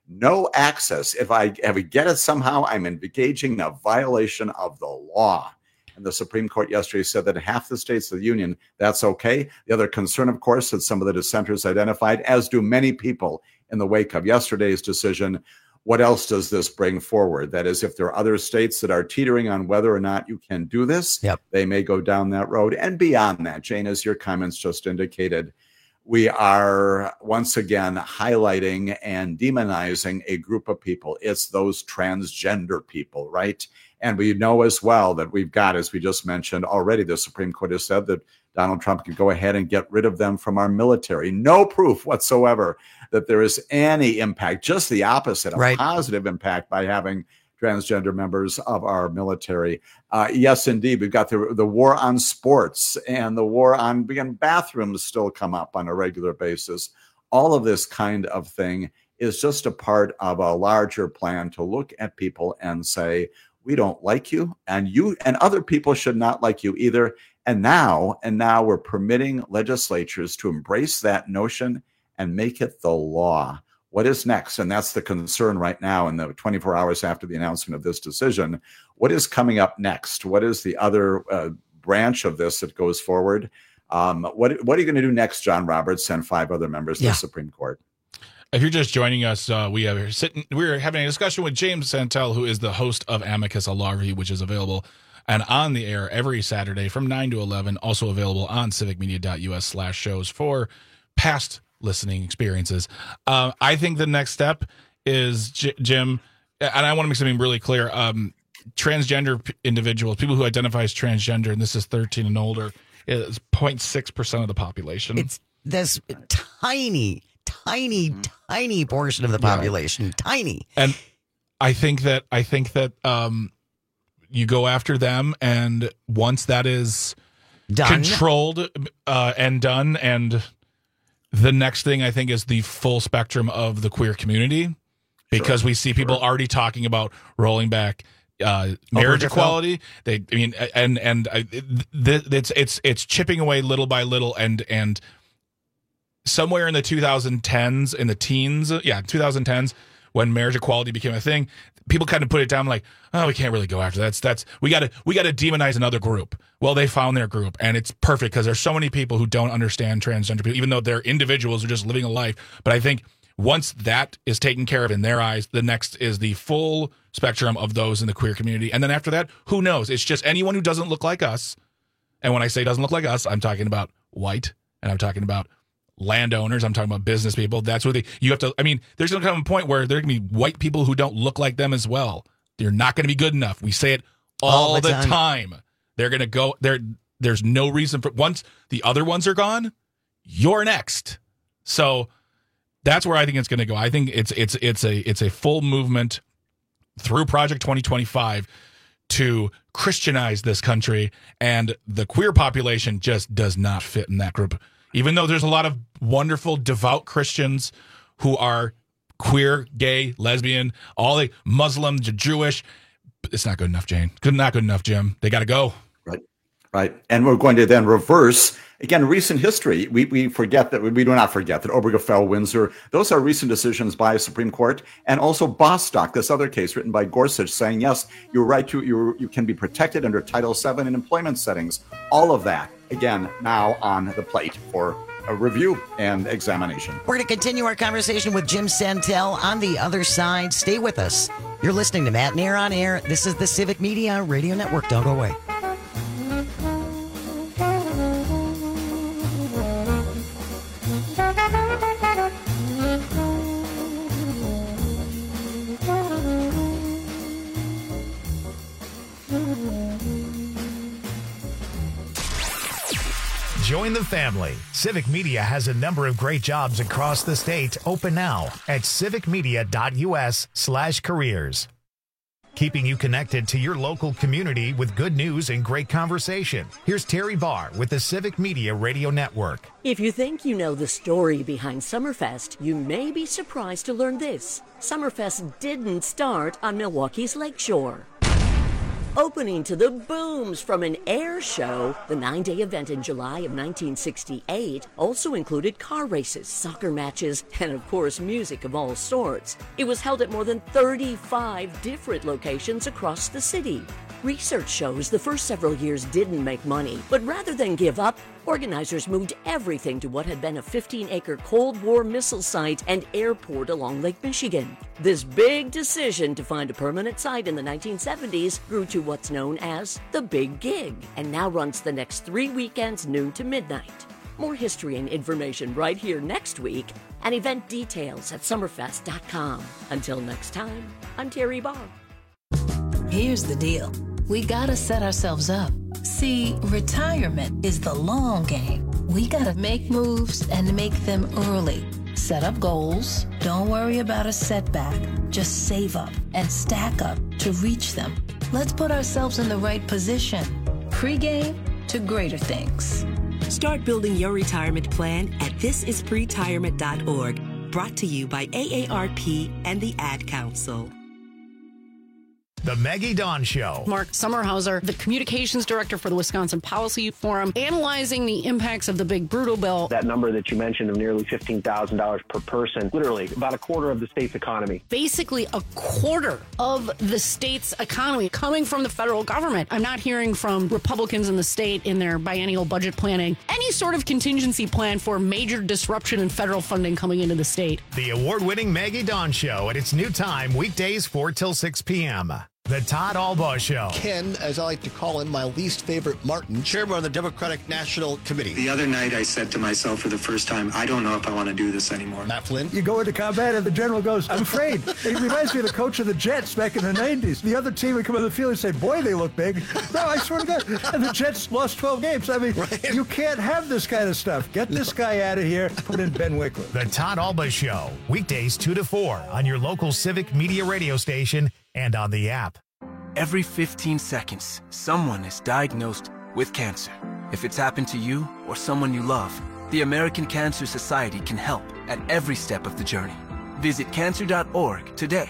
no access. If I, if I get it somehow, I'm engaging in a violation of the law. And the Supreme Court yesterday said that in half the states of the union, that's okay. The other concern, of course, that some of the dissenters identified, as do many people in the wake of yesterday's decision, what else does this bring forward? That is, if there are other states that are teetering on whether or not you can do this, yep. they may go down that road. And beyond that, Jane, as your comments just indicated, we are once again highlighting and demonizing a group of people. It's those transgender people, right? And we know as well that we've got, as we just mentioned already, the Supreme Court has said that Donald Trump could go ahead and get rid of them from our military. No proof whatsoever that there is any impact, just the opposite, a right. positive impact by having transgender members of our military. Uh, yes, indeed. We've got the, the war on sports and the war on again, bathrooms still come up on a regular basis. All of this kind of thing is just a part of a larger plan to look at people and say, we don't like you, and you and other people should not like you either. And now, and now we're permitting legislatures to embrace that notion and make it the law. What is next? And that's the concern right now in the twenty-four hours after the announcement of this decision. What is coming up next? What is the other uh, branch of this that goes forward? Um, what, what are you going to do next, John Roberts and five other members yeah. of the Supreme Court? If you're just joining us, uh, we are sitting. We're having a discussion with James Santel, who is the host of Amicus, a law review, which is available and on the air every Saturday from nine to eleven. Also available on civicmedia.us slash shows for past listening experiences. Uh, I think the next step is, J- Jim, and I want to make something really clear. Um, transgender p- individuals, people who identify as transgender, and this is thirteen and older, is zero point six percent of the population. It's this tiny. Tiny, tiny portion of the population, yeah. tiny. And I think that I think that um, you go after them, and once that is done. controlled uh, and done, and the next thing I think is the full spectrum of the queer community, because sure. we see people sure. already talking about rolling back uh, marriage oh, equality. They, I mean, and and I, th- it's it's it's chipping away little by little, and and. Somewhere in the twenty tens, in the teens, yeah, twenty tens, when marriage equality became a thing, people kind of put it down like, oh, we can't really go after that. That's, that's we got to we got to demonize another group. Well, they found their group, and it's perfect because there's so many people who don't understand transgender people, even though they're individuals who are just living a life. But I think once that is taken care of in their eyes, the next is the full spectrum of those in the queer community. And then after that, who knows? It's just anyone who doesn't look like us. And when I say doesn't look like us, I'm talking about white, and I'm talking about landowners, I'm talking about business people. That's what they, you have to, I mean, there's going to come a point where there can be white people who don't look like them as well. They're not going to be good enough. We say it all, all the, the time. time. They're going to go there. There's no reason for, once the other ones are gone, you're next. So that's where I think it's going to go. I think it's, it's, it's a, it's a full movement through Project twenty twenty-five to Christianize this country, and the queer population just does not fit in that group. Even though there's a lot of wonderful, devout Christians who are queer, gay, lesbian, all the Muslim, Jewish, it's not good enough, Jane. Good, not good enough, Jim. They got to go. Right, right. And we're going to then reverse, again, recent history. We we forget that, we do not forget that Obergefell, Windsor, those are recent decisions by Supreme Court, and also Bostock, this other case written by Gorsuch, saying, yes, you're right, to, you you can be protected under Title seven in employment settings. All of that, again, now on the plate for a review and examination. We're going to continue our conversation with Jim Santel on the other side. Stay with us. You're listening to Matt Nair on Air. This is the Civic Media Radio Network. Don't go away. Join the family. Civic Media has a number of great jobs across the state open now at civicmedia.us slash careers. Keeping you connected to your local community with good news and great conversation. Here's Terry Barr with the Civic Media Radio Network. If you think you know the story behind Summerfest, you may be surprised to learn this. Summerfest didn't start on Milwaukee's lakeshore. Opening to the booms from an air show, the nine-day event in July of nineteen sixty-eight also included car races, soccer matches, and of course music of all sorts. It was held at more than thirty-five different locations across the city. Research shows the first several years didn't make money, but rather than give up, organizers moved everything to what had been a fifteen-acre Cold War missile site and airport along Lake Michigan. This big decision to find a permanent site in the nineteen seventies grew to what's known as the Big Gig, and now runs the next three weekends noon to midnight. More history and information right here next week, and event details at summerfest dot com. Until next time, I'm Terry Barr. Here's the deal. We gotta set ourselves up. See, retirement is the long game. We gotta make moves and make them early. Set up goals. Don't worry about a setback. Just save up and stack up to reach them. Let's put ourselves in the right position. Pre-game to greater things. Start building your retirement plan at this is pretirement dot org. Brought to you by A A R P and the Ad Council. The Maggie Dawn Show. Mark Sommerhauser, the communications director for the Wisconsin Policy Forum, analyzing the impacts of the big brutal bill. That number that you mentioned of nearly fifteen thousand dollars per person, literally about a quarter of the state's economy. Basically a quarter of the state's economy coming from the federal government. I'm not hearing from Republicans in the state in their biennial budget planning any sort of contingency plan for major disruption in federal funding coming into the state. The award-winning Maggie Dawn Show at its new time, weekdays four till six p.m. The Todd Albaugh Show. Ken, as I like to call him, my least favorite Martin, chairman of the Democratic National Committee. The other night I said to myself for the first time, I don't know if I want to do this anymore. Matt Flynn. You go into combat and the general goes, I'm afraid. It reminds me of the coach of the Jets back in the nineties. The other team would come on the field and say, boy, they look big. No, I swear to God. And the Jets lost twelve games. I mean, right. You can't have this kind of stuff. Get this guy out of here. Put in Ben Wickler. The Todd Albaugh Show. Weekdays two to four on your local Civic Media radio station and on the app. Every fifteen seconds, someone is diagnosed with cancer. If it's happened to you or someone you love, the American Cancer Society can help at every step of the journey. Visit cancer dot org today.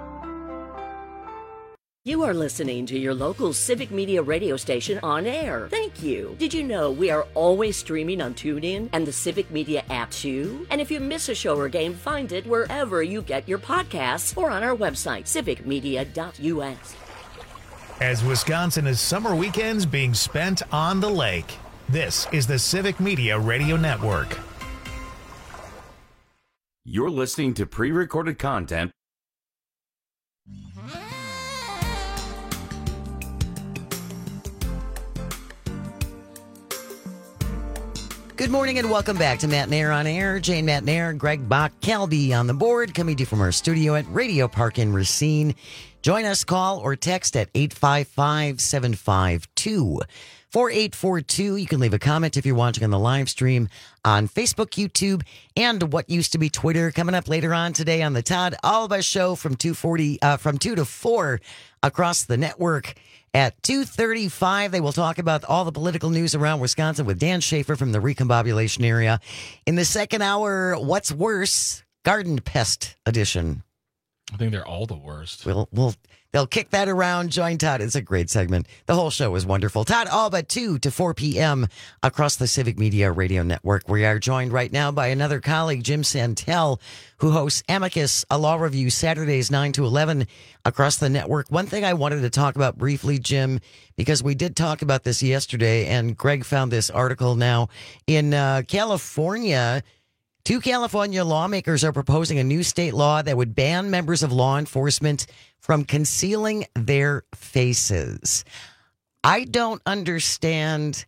You are listening to your local Civic Media radio station on air. Thank you. Did you know we are always streaming on TuneIn and the Civic Media app too? And if you miss a show or game, find it wherever you get your podcasts or on our website, civic media dot u s. As Wisconsin is summer weekends being spent on the lake, this is the Civic Media Radio Network. You're listening to pre-recorded content. Good morning and welcome back to Matt Nair on Air. Jane Matt Nair, Greg Bach, Calby on the board, coming to you from our studio at Radio Park in Racine. Join us, call or text at eight five five, seven five two, four eight four two. You can leave a comment if you're watching on the live stream on Facebook, YouTube, and what used to be Twitter. Coming up later on today on the Todd Albaugh Show from two forty, uh, from two to four across the network. At two thirty-five, they will talk about all the political news around Wisconsin with Dan Schaefer from the Recombobulation area. In the second hour, what's worse? Garden Pest Edition. I think they're all the worst. We'll, we'll, they'll kick that around. Join Todd. It's a great segment. The whole show is wonderful. Todd Albaugh, two to four p.m. across the Civic Media Radio Network. We are joined right now by another colleague, Jim Santel, who hosts Amicus, a law review, Saturdays nine to eleven across the network. One thing I wanted to talk about briefly, Jim, because we did talk about this yesterday, and Greg found this article now. In uh, California, two California lawmakers are proposing a new state law that would ban members of law enforcement from concealing their faces. I don't understand.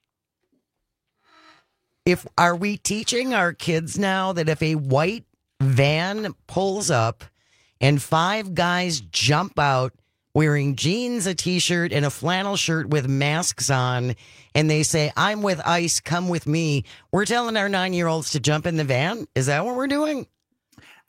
If are we teaching our kids now that if a white van pulls up and five guys jump out wearing jeans, a t-shirt, and a flannel shirt with masks on, and they say, I'm with ICE, come with me, we're telling our nine-year-olds to jump in the van? Is that what we're doing?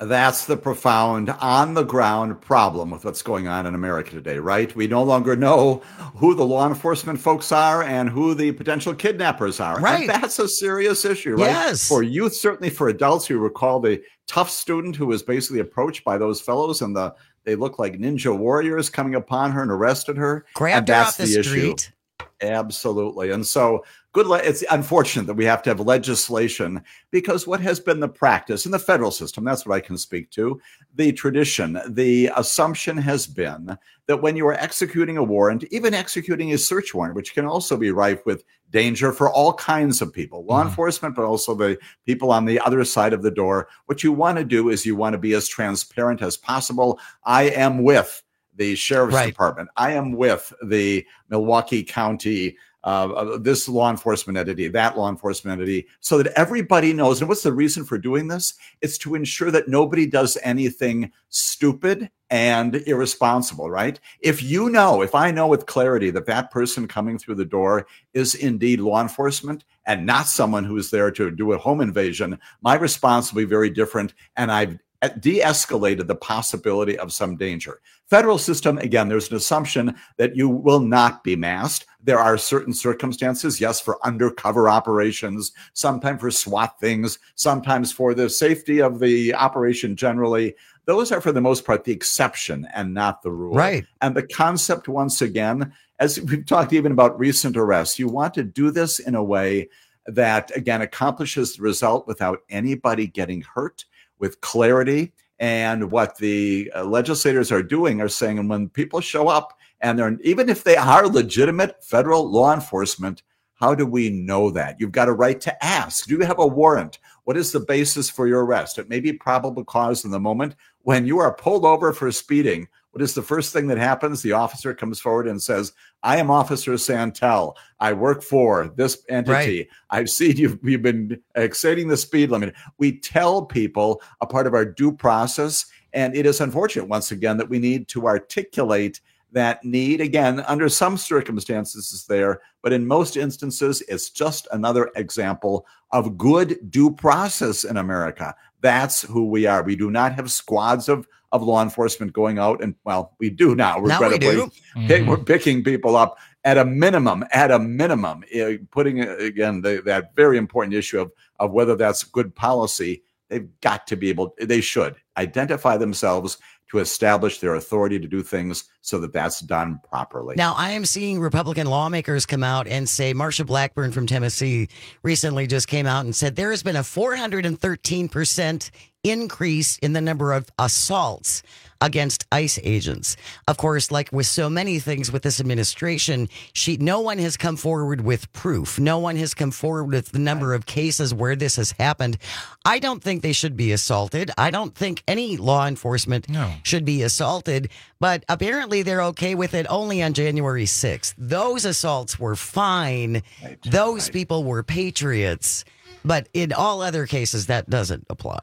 That's the profound, on-the-ground problem with what's going on in America today, right? We no longer know who the law enforcement folks are and who the potential kidnappers are. Right. And that's a serious issue, right? Yes. For youth, certainly for adults. You recall the tough student who was basically approached by those fellows, and the they looked like ninja warriors coming upon her and arrested her. Grabbed and her that's off the, the street. Issue. Absolutely. And so good. Le- it's unfortunate that we have to have legislation, because what has been the practice in the federal system, that's what I can speak to, the tradition, the assumption has been that when you are executing a warrant, even executing a search warrant, which can also be rife with danger for all kinds of people, law mm-hmm. enforcement, but also the people on the other side of the door, what you want to do is you want to be as transparent as possible. I am with the sheriff's right. department. I am with the Milwaukee County, uh, this law enforcement entity, that law enforcement entity, so that everybody knows. And what's the reason for doing this? It's to ensure that nobody does anything stupid and irresponsible, right? If you know, if I know with clarity that that person coming through the door is indeed law enforcement and not someone who is there to do a home invasion, my response will be very different. And I've de-escalated the possibility of some danger. Federal system, again, there's an assumption that you will not be masked. There are certain circumstances, yes, for undercover operations, sometimes for SWAT things, sometimes for the safety of the operation generally. Those are, for the most part, the exception and not the rule. Right. And the concept, once again, as we've talked even about recent arrests, you want to do this in a way that, again, accomplishes the result without anybody getting hurt, with clarity. And what the uh, legislators are doing are saying, and when people show up and they're, even if they are legitimate federal law enforcement, how do we know that? You've got a right to ask. Do you have a warrant? What is the basis for your arrest? It may be probable cause in the moment. When you are pulled over for speeding, what is the first thing that happens? The officer comes forward and says, I am Officer Santel. I work for this entity. Right. I've seen you've, you've been exceeding the speed limit. We tell people a part of our due process, and it is unfortunate, once again, that we need to articulate that need. Again, under some circumstances is there, but in most instances, it's just another example of good due process in America. That's who we are. We do not have squads of, of law enforcement going out, and well, we do now. Regrettably, now we do. Pick, we're picking people up at a minimum. At a minimum, uh, putting again the, that very important issue of of whether that's good policy. They've got to be able. They should identify themselves to establish their authority to do things so that that's done properly. Now, I am seeing Republican lawmakers come out and say, Marsha Blackburn from Tennessee recently just came out and said there has been a four hundred thirteen percent increase in the number of assaults against ICE agents. Of course, like with so many things with this administration, she no one has come forward with proof. No one has come forward with the number of cases where this has happened. I don't think they should be assaulted. I don't think any law enforcement no. should be assaulted, but apparently they're okay with it only on January sixth. Those assaults were fine. Right. Those right. people were patriots, but in all other cases, that doesn't apply.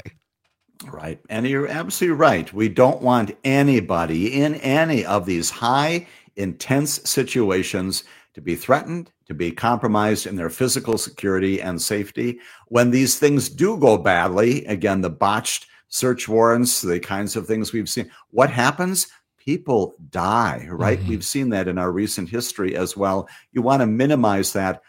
Right. And you're absolutely right. We don't want anybody in any of these high, intense situations to be threatened, to be compromised in their physical security and safety. When these things do go badly, again, the botched search warrants, the kinds of things we've seen, what happens? People die, right? Mm-hmm. We've seen that in our recent history as well. You want to minimize that.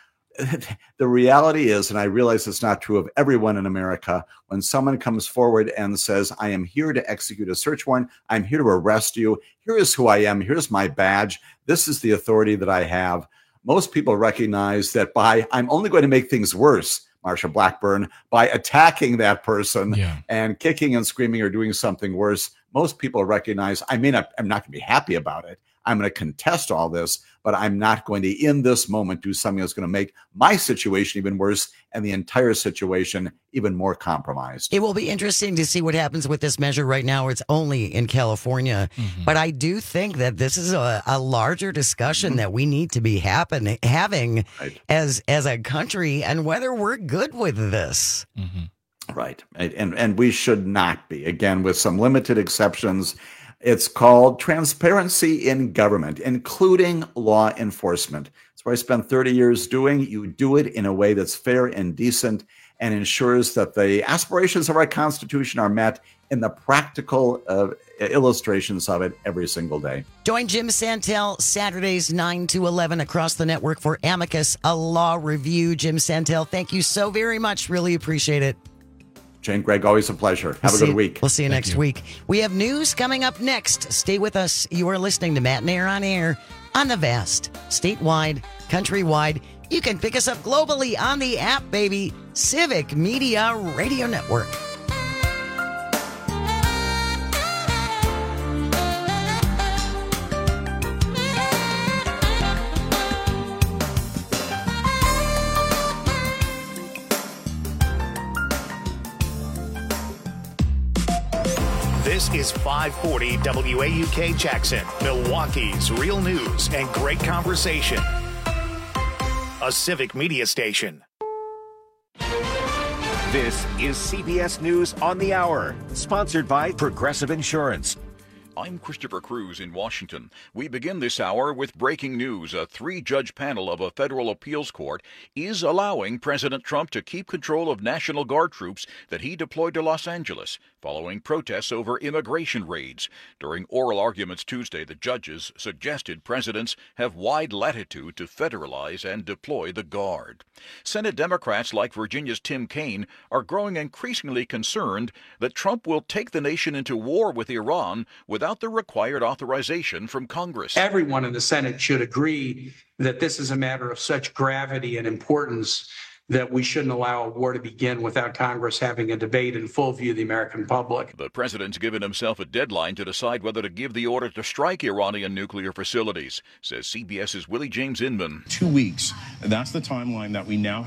The reality is, and I realize it's not true of everyone in America, when someone comes forward and says, I am here to execute a search warrant, I'm here to arrest you, here is who I am, here's my badge, this is the authority that I have. Most people recognize that by, I'm only going to make things worse, Marsha Blackburn, by attacking that person yeah. and kicking and screaming or doing something worse. Most people recognize, I may not, I'm not going to be happy about it. I'm going to contest all this, but I'm not going to, in this moment, do something that's going to make my situation even worse and the entire situation even more compromised. It will be interesting to see what happens with this measure. Right now, it's only in California. Mm-hmm. But I do think that this is a, a larger discussion mm-hmm. that we need to be happen, having right. as, as a country, and whether we're good with this. Mm-hmm. Right. And, and we should not be, again, with some limited exceptions. It's called transparency in government, including law enforcement. That's what I spent thirty years doing. You do it in a way that's fair and decent. and ensures that the aspirations of our Constitution are met in the practical uh, illustrations of it every single day. Join Jim Santel Saturdays nine to eleven across the network for Amicus, a law review. Jim Santel, thank you so very much. Really appreciate it. Jane, Greg, always a pleasure. Have We'll a good see- week. We'll see you Thank next week. We have news coming up next. Stay with us. You are listening to Matt and Air on Air on the vast, statewide, countrywide. You can pick us up globally on the app, baby. Civic Media Radio Network. This is five forty W A U K Jackson, Milwaukee's real news and great conversation. A civic media station. This is C B S News on the Hour, sponsored by Progressive Insurance. I'm Christopher Cruz in Washington. We begin this hour with breaking news. A three-judge panel of a federal appeals court is allowing President Trump to keep control of National Guard troops that he deployed to Los Angeles following protests over immigration raids. During oral arguments Tuesday, the judges suggested presidents have wide latitude to federalize and deploy the Guard. Senate Democrats like Virginia's Tim Kaine are growing increasingly concerned that Trump will take the nation into war with Iran without the required authorization from Congress. Everyone in the Senate should agree that this is a matter of such gravity and importance that we shouldn't allow a war to begin without Congress having a debate in full view of the American public. The president's given himself a deadline to decide whether to give the order to strike Iranian nuclear facilities, says CBS's Willie James Inman. Two weeks. That's the timeline that we now have.